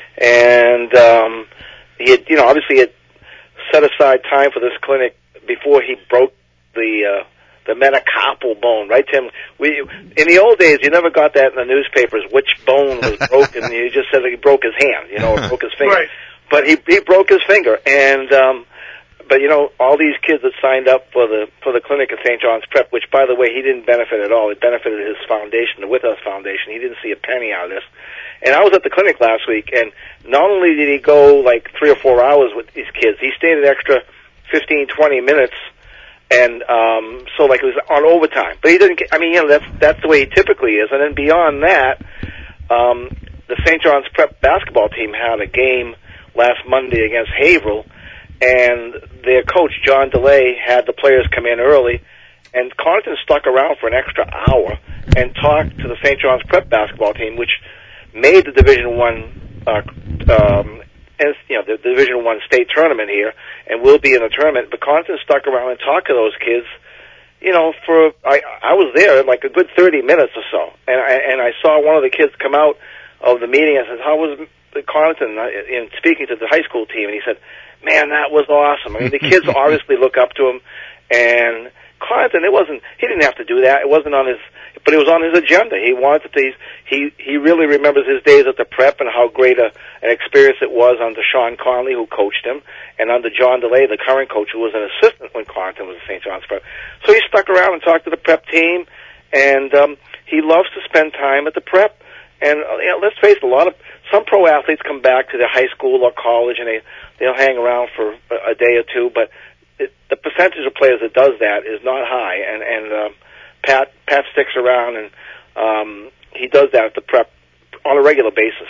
And um, he had, you know, obviously had set aside time for this clinic before he broke the uh, the metacarpal bone, right, Tim? We in the old days, you never got that in the newspapers. Which bone was broken? You just said that he broke his hand, you know, or broke his finger. Right. But he he broke his finger, and um, but you know, all these kids that signed up for the for the clinic at Saint John's Prep, which by the way, he didn't benefit at all. It benefited his foundation, the With Us Foundation. He didn't see a penny out of this. And I was at the clinic last week, and not only did he go like three or four hours with these kids, he stayed an extra fifteen, twenty minutes, and um, so like it was on overtime. But he didn't. Get, I mean, you know, that's that's the way he typically is. And then beyond that, um, the Saint John's Prep basketball team had a game last Monday against Haverhill. And their coach, John DeLay, had the players come in early, and Connerton stuck around for an extra hour and talked to the Saint John's Prep basketball team, which made the Division One, uh, um, and, you know, the Division One state tournament here, and will be in the tournament. But Connerton stuck around and talked to those kids, you know, for I I was there like a good thirty minutes or so, and I and I saw one of the kids come out of the meeting and said, "How was Connerton?" In speaking to the high school team, and he said, "Man, that was awesome." I mean, the kids obviously look up to him, and Connerton, it wasn't, he didn't have to do that. It wasn't on his, but it was on his agenda. He wanted to, he, he really remembers his days at the Prep and how great a, an experience it was under Sean Conley, who coached him, and under John DeLay, the current coach, who was an assistant when Connerton was at Saint John's Prep. So he stuck around and talked to the Prep team, and um, he loves to spend time at the Prep. And you know, let's face it, a lot of, some pro athletes come back to their high school or college, and they, they'll hang around for a, a day or two, but it, the percentage of players that does that is not high, and, and um, Pat Pat sticks around, and um, he does that at the Prep on a regular basis.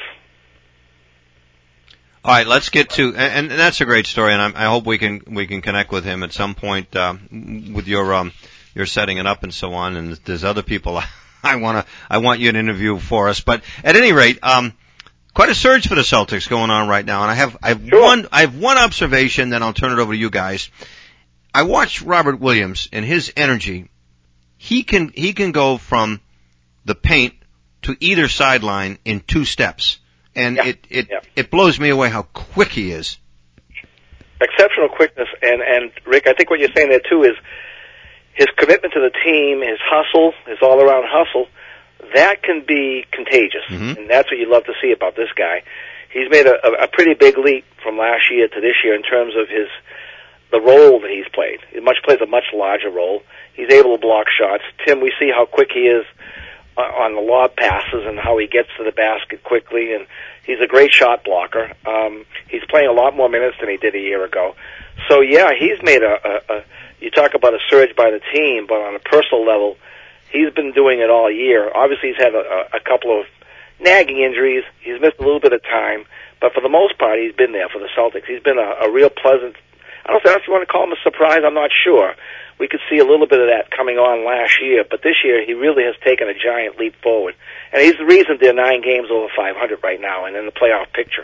All right, let's get to, and, and that's a great story, and I, I hope we can we can connect with him at some point uh, with your um, your setting it up and so on. And there's other people I want to I want you to interview for us, but at any rate, um, quite a surge for the Celtics going on right now, and I have I have sure. one I have one observation. Then I'll turn it over to you guys. I watched Robert Williams and his energy. He can he can go from the paint to either sideline in two steps. And yeah. it it, yeah. it blows me away how quick he is. Exceptional quickness, and and Rick, I think what you're saying there too is his commitment to the team, his hustle, his all-around hustle. That can be contagious, mm-hmm. and that's what you love to see about this guy. He's made a, a, a pretty big leap from last year to this year in terms of his the role that he's played. He much plays a much larger role. He's able to block shots. Tim, we see how quick he is on the lob passes and how he gets to the basket quickly, and he's a great shot blocker. Um, he's playing a lot more minutes than he did a year ago. So yeah, he's made a, a, a you talk about a surge by the team, but on a personal level, he's been doing it all year. Obviously, he's had a, a couple of nagging injuries. He's missed a little bit of time, but for the most part, he's been there for the Celtics. He's been a, a real pleasant, I don't know if you want to call him a surprise, I'm not sure. We could see a little bit of that coming on last year, but this year he really has taken a giant leap forward. And he's the reason they're nine games over five hundred right now and in the playoff picture.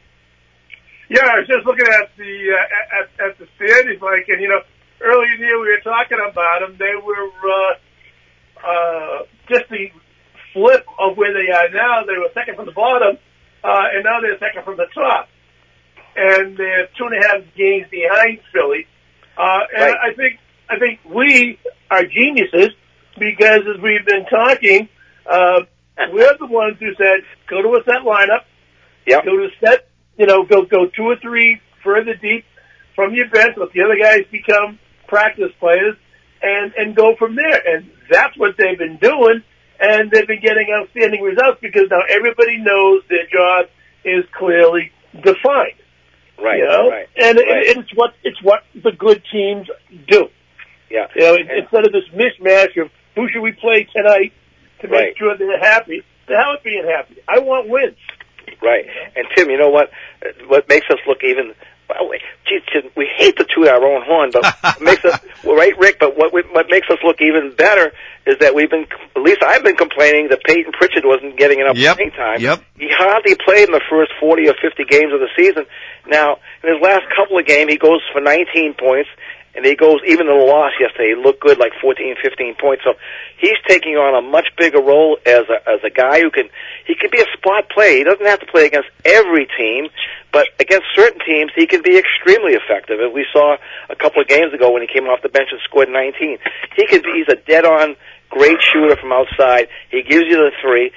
Yeah, I was just looking at the uh, at, at the standings, Mike, and you know, earlier in the year we were talking about them. They were uh, uh, just the flip of where they are now. They were second from the bottom, uh, and now they're second from the top. And they're two and a half games behind Philly. Uh, and right. I think I think we are geniuses because as we've been talking, uh, we're the ones who said, go to a set lineup, yep. go to set, you know, go go two or three further deep from your bench, let the other guys become practice players, and, and go from there. And that's what they've been doing, and they've been getting outstanding results because now everybody knows their job is clearly defined. Right, you know? right. And right. It, it's what it's what the good teams do. Yeah. You know, and, instead of this mishmash of who should we play tonight to make right. sure they're happy, the hell with being happy. I want wins. Right. And Tim, you know what? What makes us look even, well, geez, we hate to toot our own horn, but what makes us, well, right, Rick, but what, we, what makes us look even better is that we've been, at least I've been complaining that Peyton Pritchard wasn't getting enough yep. playing time. Yep. He hardly played in the first forty or fifty games of the season. Now, in his last couple of games, he goes for nineteen points, and he goes, even in the loss yesterday, he looked good, like fourteen, fifteen points. So he's taking on a much bigger role as a, as a guy who can, he can be a spot player. He doesn't have to play against every team, but against certain teams, he can be extremely effective. As we saw a couple of games ago when he came off the bench and scored nineteen. He can be, he's a dead-on great shooter from outside. He gives you the three.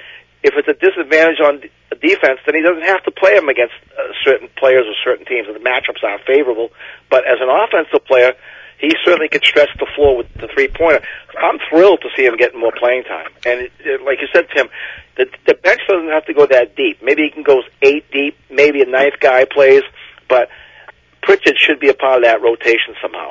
if it's a disadvantage on d- defense, then he doesn't have to play him against uh, certain players or certain teams, and the matchups aren't favorable. But as an offensive player, he certainly can stretch the floor with the three-pointer. I'm thrilled to see him getting more playing time. And it, it, like you said, Tim, the, the bench doesn't have to go that deep. Maybe he can go eight deep, maybe a ninth guy plays, but Pritchard should be a part of that rotation somehow.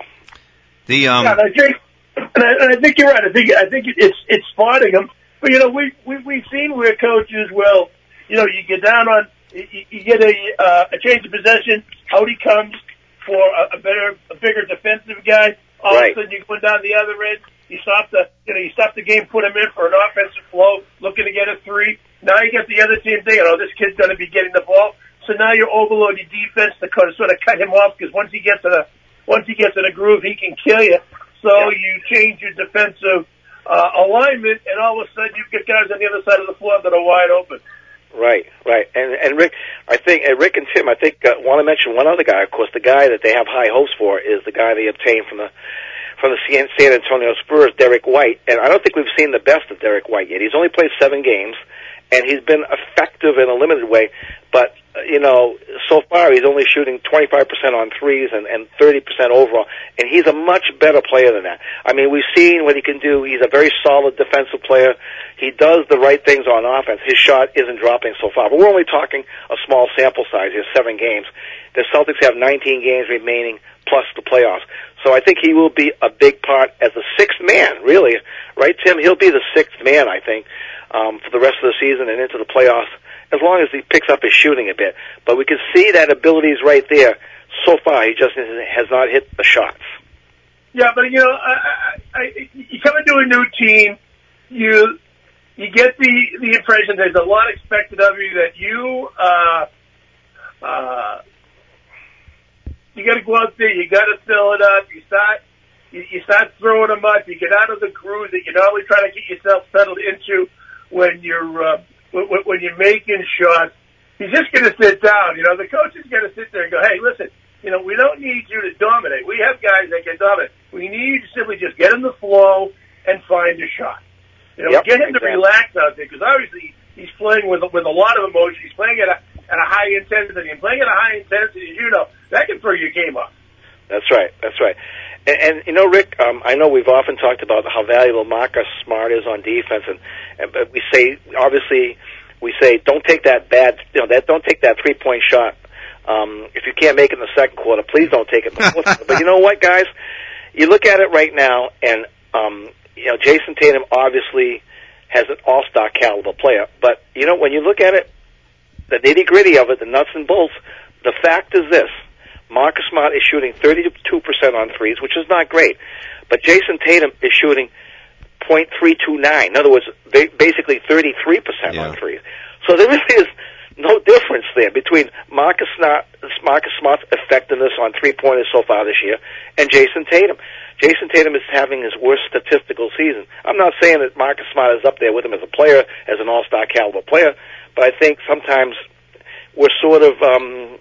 The um, yeah, I think, and I, and I think you're right. I think I think it's it's spotting him. But you know, we we we've seen where coaches will, you know, you get down on, you, you get a uh, a change of possession, out he comes for a, a better, a bigger defensive guy. All right. of a sudden, you're going down the other end. You stop the, you know, you stop the game, put him in for an offensive flow, looking to get a three. Now you get the other team thinking, oh, this kid's going to be getting the ball. So now you're overloading defense to kind of sort of cut him off because once he gets in a, once he gets in a groove, he can kill you. So Yeah. you change your defensive uh, alignment, and all of a sudden you've got guys on the other side of the floor that are wide open. Right, right. And and Rick, I think, and Rick and Tim, I think, uh, want to mention one other guy. Of course, the guy that they have high hopes for is the guy they obtained from the from the San Antonio Spurs, Derek White. And I don't think we've seen the best of Derek White yet. He's only played seven games, and he's been effective in a limited way. But, uh, you know, so far he's only shooting twenty-five percent on threes and, and thirty percent overall. And he's a much better player than that. I mean, we've seen what he can do. He's a very solid defensive player. He does the right things on offense. His shot isn't dropping so far. But we're only talking a small sample size here, seven games. The Celtics have nineteen games remaining plus the playoffs. So I think he will be a big part as a sixth man, really. Right, Tim? He'll be the sixth man, I think, um, for the rest of the season and into the playoffs, as long as he picks up his shooting a bit. But we can see that ability is right there. So far, he just has not hit the shots. Yeah, but you know, I, I, I, you come into a new team, you you get the the impression there's a lot expected of you, that you uh, uh, you got to go out there, you got to fill it up, you start you, you start throwing them up, you get out of the groove that you're normally trying to get yourself settled into when you're uh, when, when you're making shots. He's just going to sit down. You know, the coach is going to sit there and go, hey, listen, you know, we don't need you to dominate. We have guys that can dominate. We need you to simply just get in the flow and find a shot. You know, Yep, get him exactly. to relax out there, because obviously he's playing with with a lot of emotion. He's playing at a at a high intensity, and playing at a high intensity, as you know, that can throw your game off. That's right. That's right. And, and you know, Rick, um, I know we've often talked about how valuable Marcus Smart is on defense, and, and but we say obviously we say don't take that bad, you know, that don't take that three point shot. Um, if you can't make it in the second quarter, please don't take it in the fourth quarter. But you know what, guys? You look at it right now, and um, you know, Jason Tatum obviously has an all-star caliber player. But you know, when you look at it, the nitty-gritty of it, the nuts and bolts, the fact is this: Marcus Smart is shooting thirty-two percent on threes, which is not great. But Jason Tatum is shooting point three two nine. In other words, ba- basically thirty-three percent Yeah. on threes. So there really is no difference there between Marcus Smart, Marcus Smart's effectiveness on three-pointers so far this year and Jason Tatum. Jason Tatum is having his worst statistical season. I'm not saying that Marcus Smart is up there with him as a player, as an all-star caliber player, but I think sometimes we're sort of um,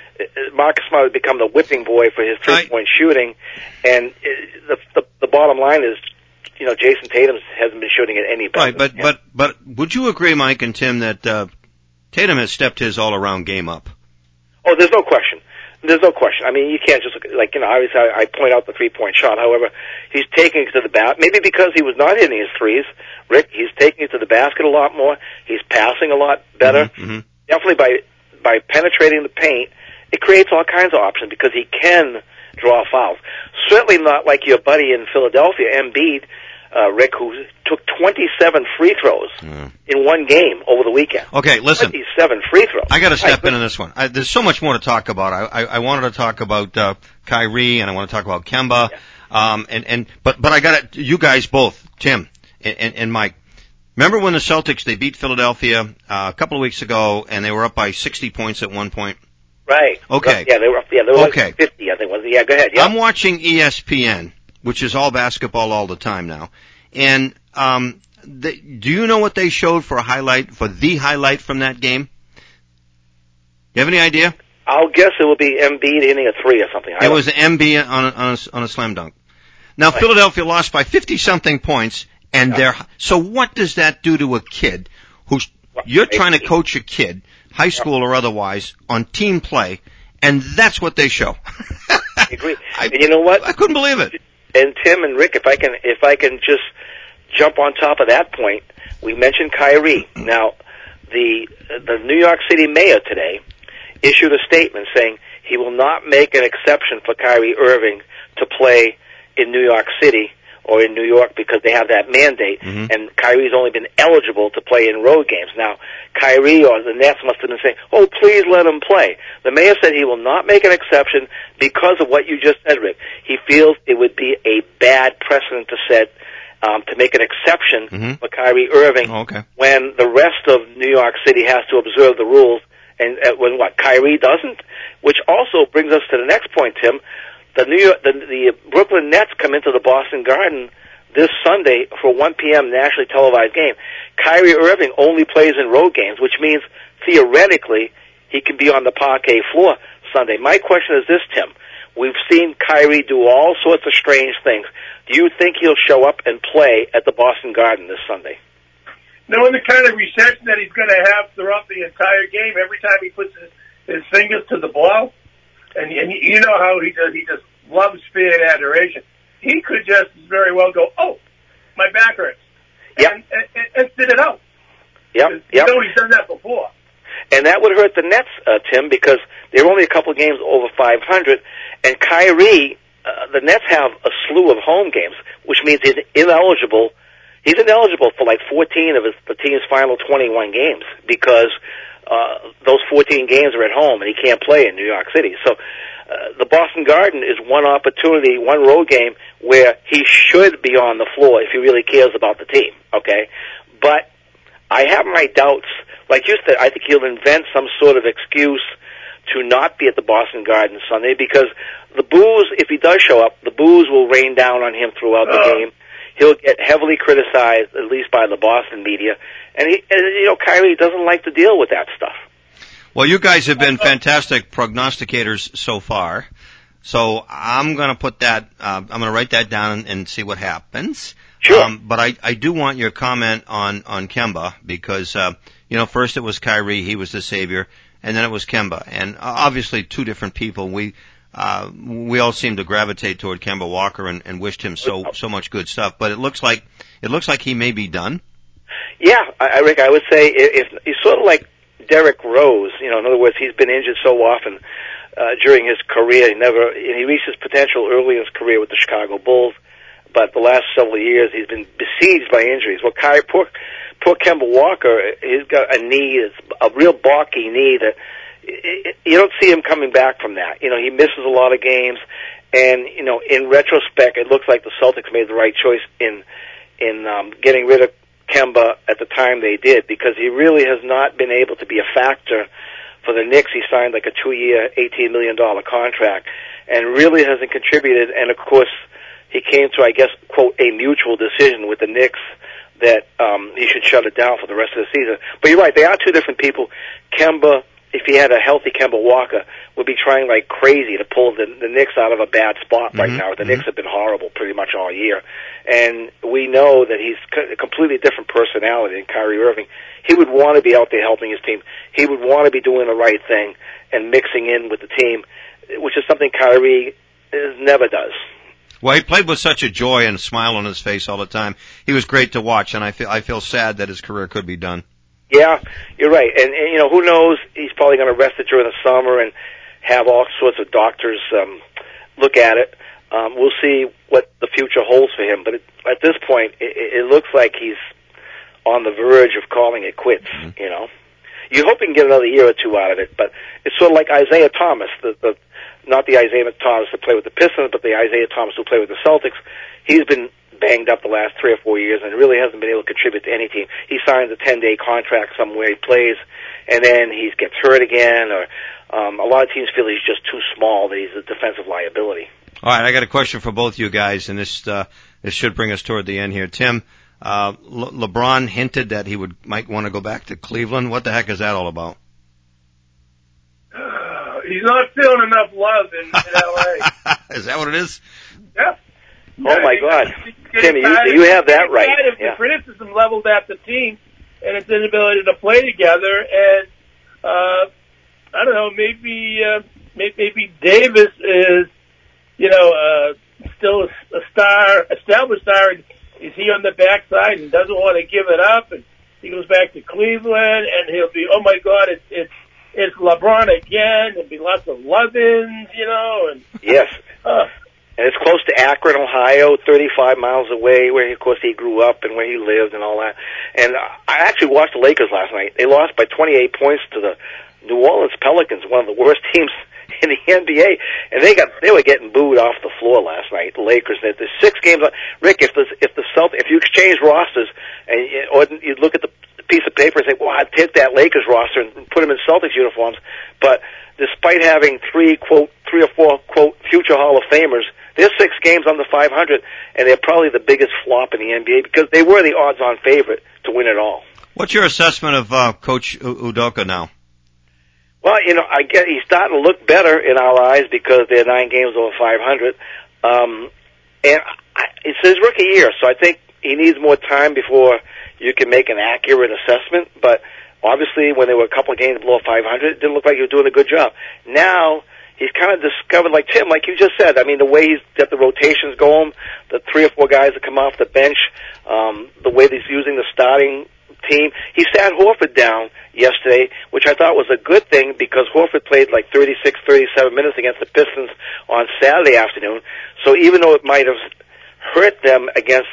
Marcus Smart has become the whipping boy for his three-point I, shooting, and the, the the bottom line is, you know, Jason Tatum hasn't been shooting it any better. Right, but but but would you agree, Mike and Tim, that uh, Tatum has stepped his all-around game up? Oh, there's no question. There's no question. I mean, you can't just, like, you know, obviously I, I point out the three-point shot. However, he's taking it to the basket. Maybe because he was not hitting his threes, Rick, he's taking it to the basket a lot more. He's passing a lot better. Mm-hmm, mm-hmm. Definitely by by penetrating the paint, it creates all kinds of options because he can draw fouls. Certainly not like your buddy in Philadelphia, Embiid, uh, Rick, who took twenty-seven free throws mm. in one game over the weekend. Okay, listen. twenty-seven free throws. I got to step I, in on this one. I, there's so much more to talk about. I, I, I wanted to talk about uh, Kyrie, and I want to talk about Kemba. Yeah. Um, and, and but but I got to, you guys both, Tim and, and, and Mike. Remember when the Celtics, they beat Philadelphia uh, a couple of weeks ago, and they were up by sixty points at one point? Right. Okay. Yeah, they were up. Yeah, they were okay. like fifty, I think. Was it? Yeah, go ahead. Yeah. I'm watching E S P N, which is all basketball all the time now, and um, they, do you know what they showed for a highlight, for the highlight from that game? You have any idea? I'll guess it will be Embiid hitting a three or something. I it was Embiid on a, on a, on a slam dunk. Now, right. Philadelphia lost by fifty-something points, and yeah. they're, so what does that do to a kid who's, You're trying to coach a kid, high school or otherwise, on team play, and that's what they show. I agree. I, and you know what? I couldn't believe it. And Tim and Rick, if I can, if I can just jump on top of that point, we mentioned Kyrie. Now, the the New York City mayor today issued a statement saying he will not make an exception for Kyrie Irving to play in New York City or in New York because they have that mandate, mm-hmm. and Kyrie's only been eligible to play in road games. Now, Kyrie or the Nets must have been saying, oh, please let him play. The mayor said he will not make an exception because of what you just said, Rick. He feels it would be a bad precedent to set um, to make an exception mm-hmm. for Kyrie Irving oh, okay. when the rest of New York City has to observe the rules, and uh, when what, Kyrie doesn't? Which also brings us to the next point, Tim. The New York, the, the Brooklyn Nets come into the Boston Garden this Sunday for a one p.m. nationally televised game. Kyrie Irving only plays in road games, which means theoretically he can be on the parquet floor Sunday. My question is this, Tim. We've seen Kyrie do all sorts of strange things. Do you think he'll show up and play at the Boston Garden this Sunday? Knowing the kind of reception that he's going to have throughout the entire game, every time he puts his, his fingers to the ball, and, and you know how he does, he just loves fear and adoration. He could just very well go, oh, my back hurts, yep. and, and, and sit it out. Yep, You yep. know he's done that before. And that would hurt the Nets, uh, Tim, because they're only a couple of games over five hundred, and Kyrie, uh, the Nets have a slew of home games, which means he's ineligible. He's ineligible for like fourteen of his, the team's final twenty-one games because uh, those fourteen games are at home and he can't play in New York City. So uh, the Boston Garden is one opportunity, one road game where he should be on the floor if he really cares about the team, okay? But I have my doubts. Like you said, I think he'll invent some sort of excuse to not be at the Boston Garden Sunday because the boos, if he does show up, the boos will rain down on him throughout the oh. game. He'll get heavily criticized, at least by the Boston media. And, he, and, you know, Kyrie doesn't like to deal with that stuff. Well, you guys have been fantastic prognosticators so far. So I'm going to put that, uh, I'm going to write that down and, and see what happens. Sure. Um, but I, I do want your comment on, on Kemba because, uh, you know, first it was Kyrie, he was the savior, and then it was Kemba. And obviously two different people. We, uh, we all seem to gravitate toward Kemba Walker and, and wished him so, so much good stuff. But it looks like, it looks like he may be done. Yeah, I, Rick, I would say if, if he's sort of like Derrick Rose, you know, in other words, he's been injured so often, uh, during his career. He never, and he reached his potential early in his career with the Chicago Bulls. But the last several years, he's been besieged by injuries. Well, Kyrie, poor, poor Kemba Walker, he's got a knee, it's a real balky knee that it, you don't see him coming back from that. You know, he misses a lot of games, and you know, in retrospect, it looks like the Celtics made the right choice in in um, getting rid of Kemba at the time they did, because he really has not been able to be a factor for the Knicks. He signed like a two-year, eighteen million dollars contract, and really hasn't contributed. And of course, he came to, I guess, quote, a mutual decision with the Knicks that um, he should shut it down for the rest of the season. But you're right, they are two different people. Kemba, if he had a healthy Kemba Walker, would be trying like crazy to pull the, the Knicks out of a bad spot mm-hmm. right now. The mm-hmm. Knicks have been horrible pretty much all year. And we know that he's a completely different personality than Kyrie Irving. He would want to be out there helping his team. He would want to be doing the right thing and mixing in with the team, which is something Kyrie is, never does. Well, he played with such a joy and a smile on his face all the time. He was great to watch, and I feel I feel sad that his career could be done. Yeah, you're right. And, and you know, who knows? He's probably going to rest it during the summer and have all sorts of doctors um, look at it. Um, we'll see what the future holds for him. But it, at this point, it, it looks like he's on the verge of calling it quits. Mm-hmm. You know, you hope he can get another year or two out of it. But it's sort of like Isaiah Thomas, the the. Not the Isaiah Thomas who played with the Pistons, but the Isaiah Thomas who played with the Celtics. He's been banged up the last three or four years and really hasn't been able to contribute to any team. He signs a ten-day contract somewhere, he plays, and then he gets hurt again, or um, a lot of teams feel he's just too small, that he's a defensive liability. All right, I got a question for both you guys, and this uh, this should bring us toward the end here. Tim, uh, Le- LeBron hinted that he would might want to go back to Cleveland. What the heck is that all about? He's not feeling enough love in, in L A. Is that what it is? Yeah. Oh, my God. Timmy, you, you have that right. If yeah. the criticism leveled at the team, and its inability to play together. And uh, I don't know, maybe uh, maybe, maybe Davis is, you know, uh, still a star, established star. Is he on the backside and doesn't want to give it up? And he goes back to Cleveland, and he'll be, oh my God, it's it's it's LeBron again. There'll be lots of love-ins, you know. And yes. Uh, And it's close to Akron, Ohio, thirty-five miles away, where, of course, he grew up and where he lived and all that. And I actually watched the Lakers last night. They lost by twenty-eight points to the New Orleans Pelicans, one of the worst teams in the N B A. And they got they were getting booed off the floor last night, the Lakers. There's six games. Rick, if the if the Celt, if you exchange rosters and you, or you look at the piece of paper and say, well, I'd take that Lakers roster and put them in Celtics uniforms, but despite having three, quote, three or four, quote, future Hall of Famers, they're six games under five hundred, and they're probably the biggest flop in the N B A because they were the odds-on favorite to win it all. What's your assessment of uh, Coach U- Udoka now? Well, you know, I guess he's starting to look better in our eyes because they're nine games over five hundred. Um, and I, it's his rookie year, so I think he needs more time before you can make an accurate assessment. But obviously, when there were a couple of games below five hundred, it didn't look like he was doing a good job. Now, he's kind of discovered, like Tim, like you just said, I mean, the way he's got the rotations going, the three or four guys that come off the bench, um, the way that he's using the starting team. He sat Horford down yesterday, which I thought was a good thing because Horford played like thirty-six, thirty-seven minutes against the Pistons on Saturday afternoon. So even though it might have hurt them against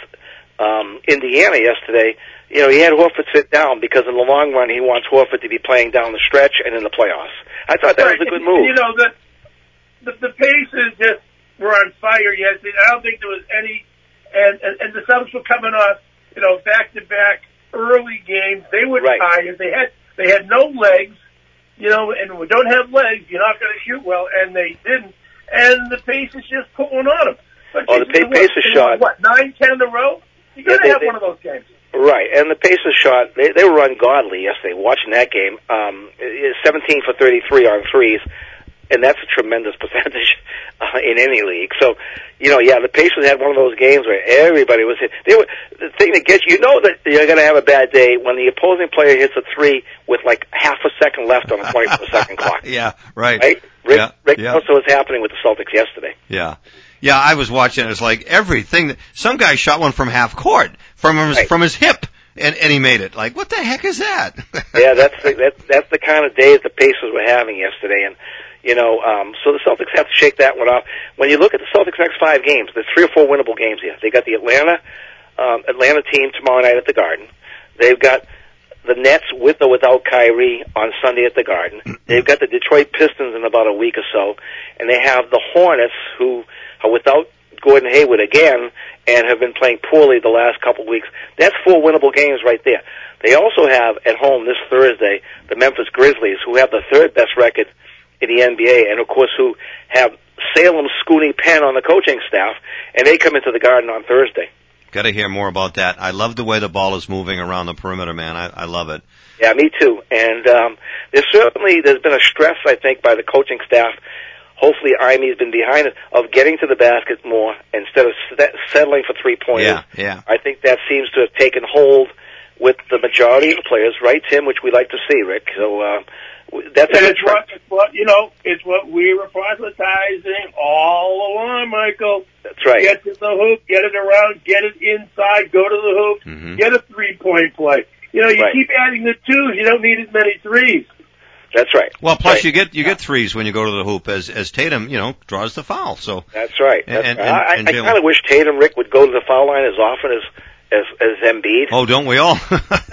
um, Indiana yesterday, you know, he had Horford sit down because in the long run he wants Horford to be playing down the stretch and in the playoffs. I thought that right. was a good and, move. You know, the, the, the Pacers just were on fire yesterday. I don't think there was any, and, and, and the Celtics were coming off, you know, back-to-back early games. They were right. tired. They had they had no legs, you know, and when we don't have legs, you're not going to shoot well, and they didn't. And the Pacers just put one on them. But oh, the they, Pacers what, shot. What, nine, ten in a row? You're going to yeah, have they, one of those games. Right, and the Pacers shot, they, they were ungodly yesterday, watching that game. Um, seventeen for thirty-three on threes, and that's a tremendous percentage uh, in any league. So, you know, yeah, the Pacers had one of those games where everybody was hit. They were, the thing that gets you, you know that you're going to have a bad day when the opposing player hits a three with like half a second left on a twenty-four second clock. Yeah, right. Right? Rick, yeah, Rick yeah. also was happening with the Celtics yesterday. Yeah. Yeah, I was watching. It was like everything. That, some guy shot one from half court, from his, right. from his hip, and, and he made it. Like, what the heck is that? yeah, that's the, that, that's the kind of days the Pacers were having yesterday, and you know, um, so the Celtics have to shake that one off. When you look at the Celtics' next five games, there's three or four winnable games here. They got the Atlanta um, Atlanta team tomorrow night at the Garden. They've got the Nets with or without Kyrie on Sunday at the Garden. They've got the Detroit Pistons in about a week or so, and they have the Hornets who are without Gordon Hayward again and have been playing poorly the last couple of weeks. That's four winnable games right there. They also have at home this Thursday the Memphis Grizzlies, who have the third best record in the N B A, and of course who have Salem Scooney Penn on the coaching staff, and they come into the Garden on Thursday. Got to hear more about that. I love the way the ball is moving around the perimeter, man. I, I love it. Yeah, me too. And um, there's certainly there's been a stress, I think, by the coaching staff. Hopefully, Imey's been behind it, of getting to the basket more instead of settling for three-pointers. Yeah, yeah. I think that seems to have taken hold with the majority of the players, right, Tim? Which we like to see, Rick. So uh, that's and a it's what, it's what you know. It's what we were proselytizing all along, Michael. That's right. Get to the hoop, get it around, get it inside, go to the hoop, mm-hmm. get a three-point play. You know, you right. keep adding the twos. You don't need as many threes. That's right. Well, plus right. you get you get threes when you go to the hoop as as Tatum, you know, draws the foul. So that's right. That's and, right. And, I, and I kind of wish Tatum, Rick, would go to the foul line as often as as as Embiid. Oh, don't we all?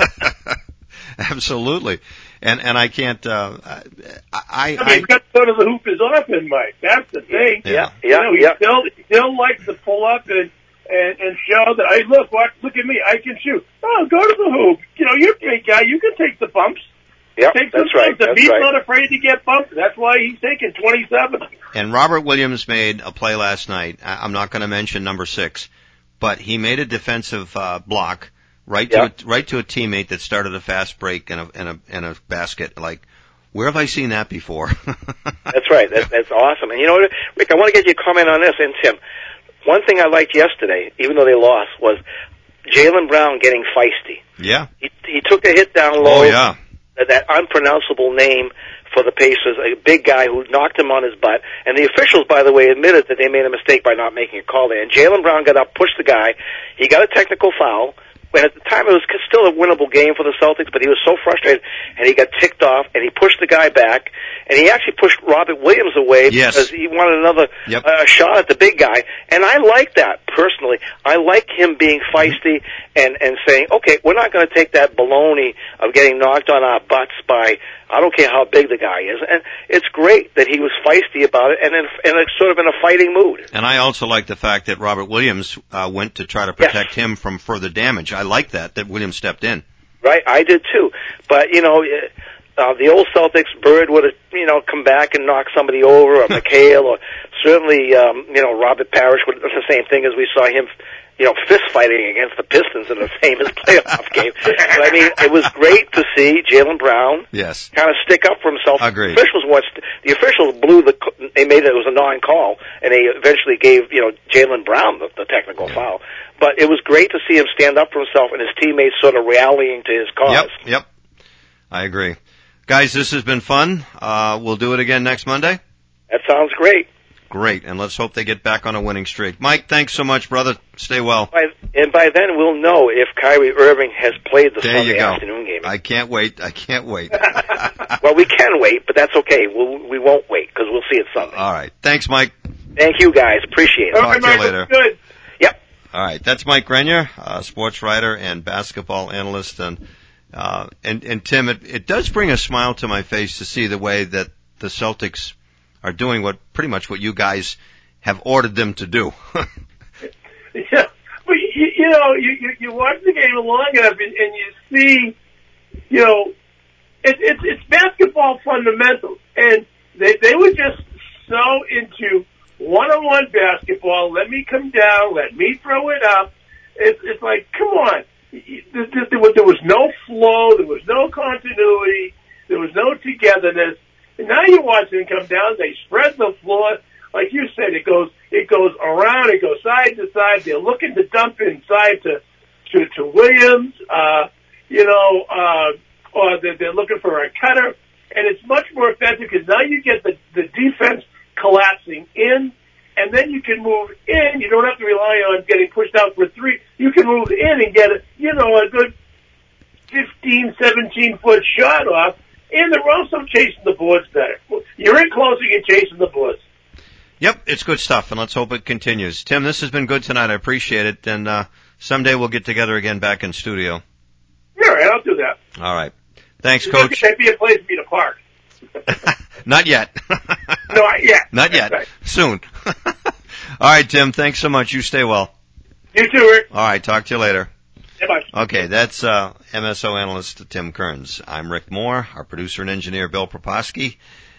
Absolutely. And and I can't. Uh, I I, I mean, he's got to go to the hoop as often, Mike. That's the thing. Yeah, yeah, you know, he yeah. still he still likes to pull up and. And, and show that, hey, look, watch, look at me, I can shoot. Oh, go to the hoop. You know, you're a big guy, you can take the bumps. Yep, take that's the right. Bumps. That's He's right. not afraid to get bumped. That's why he's taking twenty-seven. And Robert Williams made a play last night. I'm not going to mention number six, but he made a defensive uh, block right yep. to a, right to a teammate that started a fast break and a and a and a basket. Like, where have I seen that before? That's right. That, that's awesome. And you know what, Rick, I want to get your comment on this. And Tim, one thing I liked yesterday, even though they lost, was Jaylen Brown getting feisty. Yeah. He, he took a hit down low. Oh, yeah. That, that unpronounceable name for the Pacers, a big guy who knocked him on his butt. And the officials, by the way, admitted that they made a mistake by not making a call there. And Jaylen Brown got up, pushed the guy. He got a technical foul. When at the time it was still a winnable game for the Celtics, but he was so frustrated, and he got ticked off, and he pushed the guy back, and he actually pushed Robert Williams away yes. because he wanted another yep. uh, shot at the big guy. And I like that, personally. I like him being feisty and, and saying, okay, we're not going to take that baloney of getting knocked on our butts by, I don't care how big the guy is. And it's great that he was feisty about it and in, in a, sort of in a fighting mood. And I also like the fact that Robert Williams uh, went to try to protect yes. him from further damage. I like that, that Williams stepped in. Right, I did too. But, you know, uh, the old Celtics, Bird would have, you know, come back and knocked somebody over, or McHale, or certainly, um, you know, Robert Parrish would do the same thing as we saw him, you know, fist fighting against the Pistons in a famous playoff game. But, I mean, it was great to see Jaylen Brown yes. kind of stick up for himself. Agreed. The officials watched, the officials blew the, they made it, it was a non-call, and they eventually gave, you know, Jaylen Brown the, the technical yeah. foul. But it was great to see him stand up for himself and his teammates sort of rallying to his cause. Yep, yep. I agree. Guys, this has been fun. Uh, we'll do it again next Monday. That sounds great. Great, and let's hope they get back on a winning streak. Mike, thanks so much, brother. Stay well. By, and by then we'll know if Kyrie Irving has played the there Sunday you go. afternoon game. I can't wait. I can't wait. Well, we can wait, but that's okay. We'll, we won't wait because we'll see it Sunday. All right. Thanks, Mike. Thank you, guys. Appreciate it. Talk okay, to you Michael, later. Good. Yep. All right. That's Mike Grenier, uh, sports writer and basketball analyst. And, uh, and, and Tim, it, it does bring a smile to my face to see the way that the Celtics are doing what pretty much what you guys have ordered them to do. Yeah, but you, you know, you, you you watch the game long enough, and, and you see, you know, it, it's it's basketball fundamentals, and they they were just so into one-on-one basketball. Let me come down, let me throw it up. It's it's like, come on, there, there, was, there was no flow, there was no continuity, there was no togetherness. And now you watch them come down, they spread the floor. Like you said, it goes, it goes around, it goes side to side. They're looking to dump inside to, to, to Williams, uh, you know, uh, or they're, they're looking for a cutter. And it's much more effective because now you get the, the defense collapsing in, and then you can move in. You don't have to rely on getting pushed out for three. You can move in and get a, you know, a good fifteen, seventeen foot shot off. And they're also chasing the boards better. You're in closing and chasing the boards. Yep, it's good stuff, and let's hope it continues. Tim, this has been good tonight. I appreciate it, and uh, someday we'll get together again back in studio. All right, I'll do that. All right. Thanks, It's Coach. That'd be a place for me to park. Not yet. No, I, yeah. Not yet. Right. Soon. All right, Tim, thanks so much. You stay well. You too, Rick. All right, talk to you later. Bye-bye. Okay, that's uh, M S O analyst Tim Kearns. I'm Rick Moore, our producer and engineer Bill Proposki.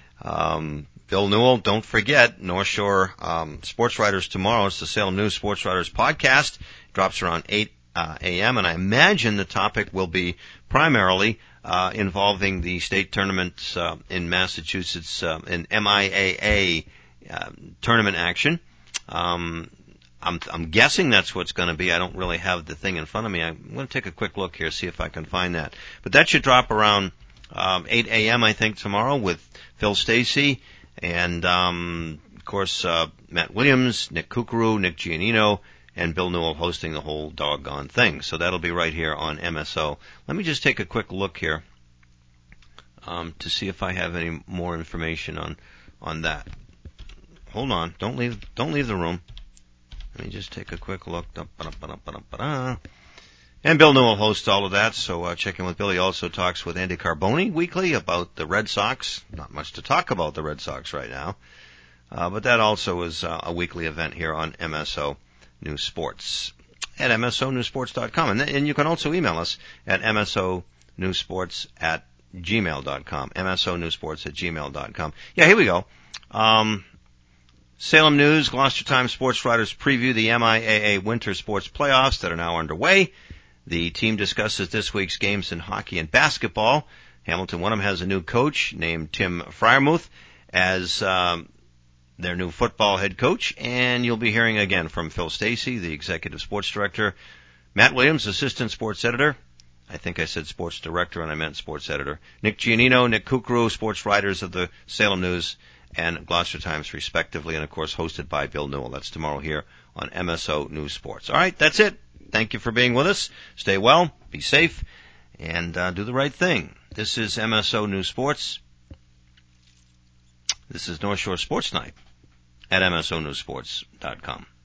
Um, Bill Newell, don't forget, North Shore um, Sports Writers tomorrow. It's the Salem News Sports Writers podcast. It drops around eight uh, a.m., and I imagine the topic will be primarily uh, involving the state tournaments uh, in Massachusetts, uh, in M I A A uh, tournament action. Um, I'm, I'm guessing that's what's going to be. I don't really have the thing in front of me. I'm going to take a quick look here, see if I can find that. But that should drop around um, eight a.m., I think, tomorrow with Phil Stacey and, um, of course, uh, Matt Williams, Nick Kukuru, Nick Giannino, and Bill Newell hosting the whole doggone thing. So that'll be right here on M S O. Let me just take a quick look here um, to see if I have any more information on on that. Hold on. Don't leave, don't leave the room. Let me just take a quick look. And Bill Newell hosts all of that, so uh, check in with Bill. He also talks with Andy Carboni weekly about the Red Sox. Not much to talk about the Red Sox right now, uh, but that also is uh, a weekly event here on M S O News Sports at M S O news sports dot com. And, and you can also email us at M S O news sports at gmail dot com. M S O news sports at gmail dot com. Yeah, here we go. Um... Salem News, Gloucester Times Sports Writers preview the M I A A Winter Sports Playoffs that are now underway. The team discusses this week's games in hockey and basketball. Hamilton Wenham has a new coach named Tim Freiermuth as um, their new football head coach, and you'll be hearing again from Phil Stacey, the executive sports director, Matt Williams, assistant sports editor. I think I said sports director and I meant sports editor. Nick Giannino, Nick Kukru, sports writers of the Salem News and Gloucester Times, respectively, and, of course, hosted by Bill Newell. That's tomorrow here on M S O News Sports. All right, that's it. Thank you for being with us. Stay well, be safe, and uh, do the right thing. This is M S O News Sports. This is North Shore Sports Night at M S O news sports dot com.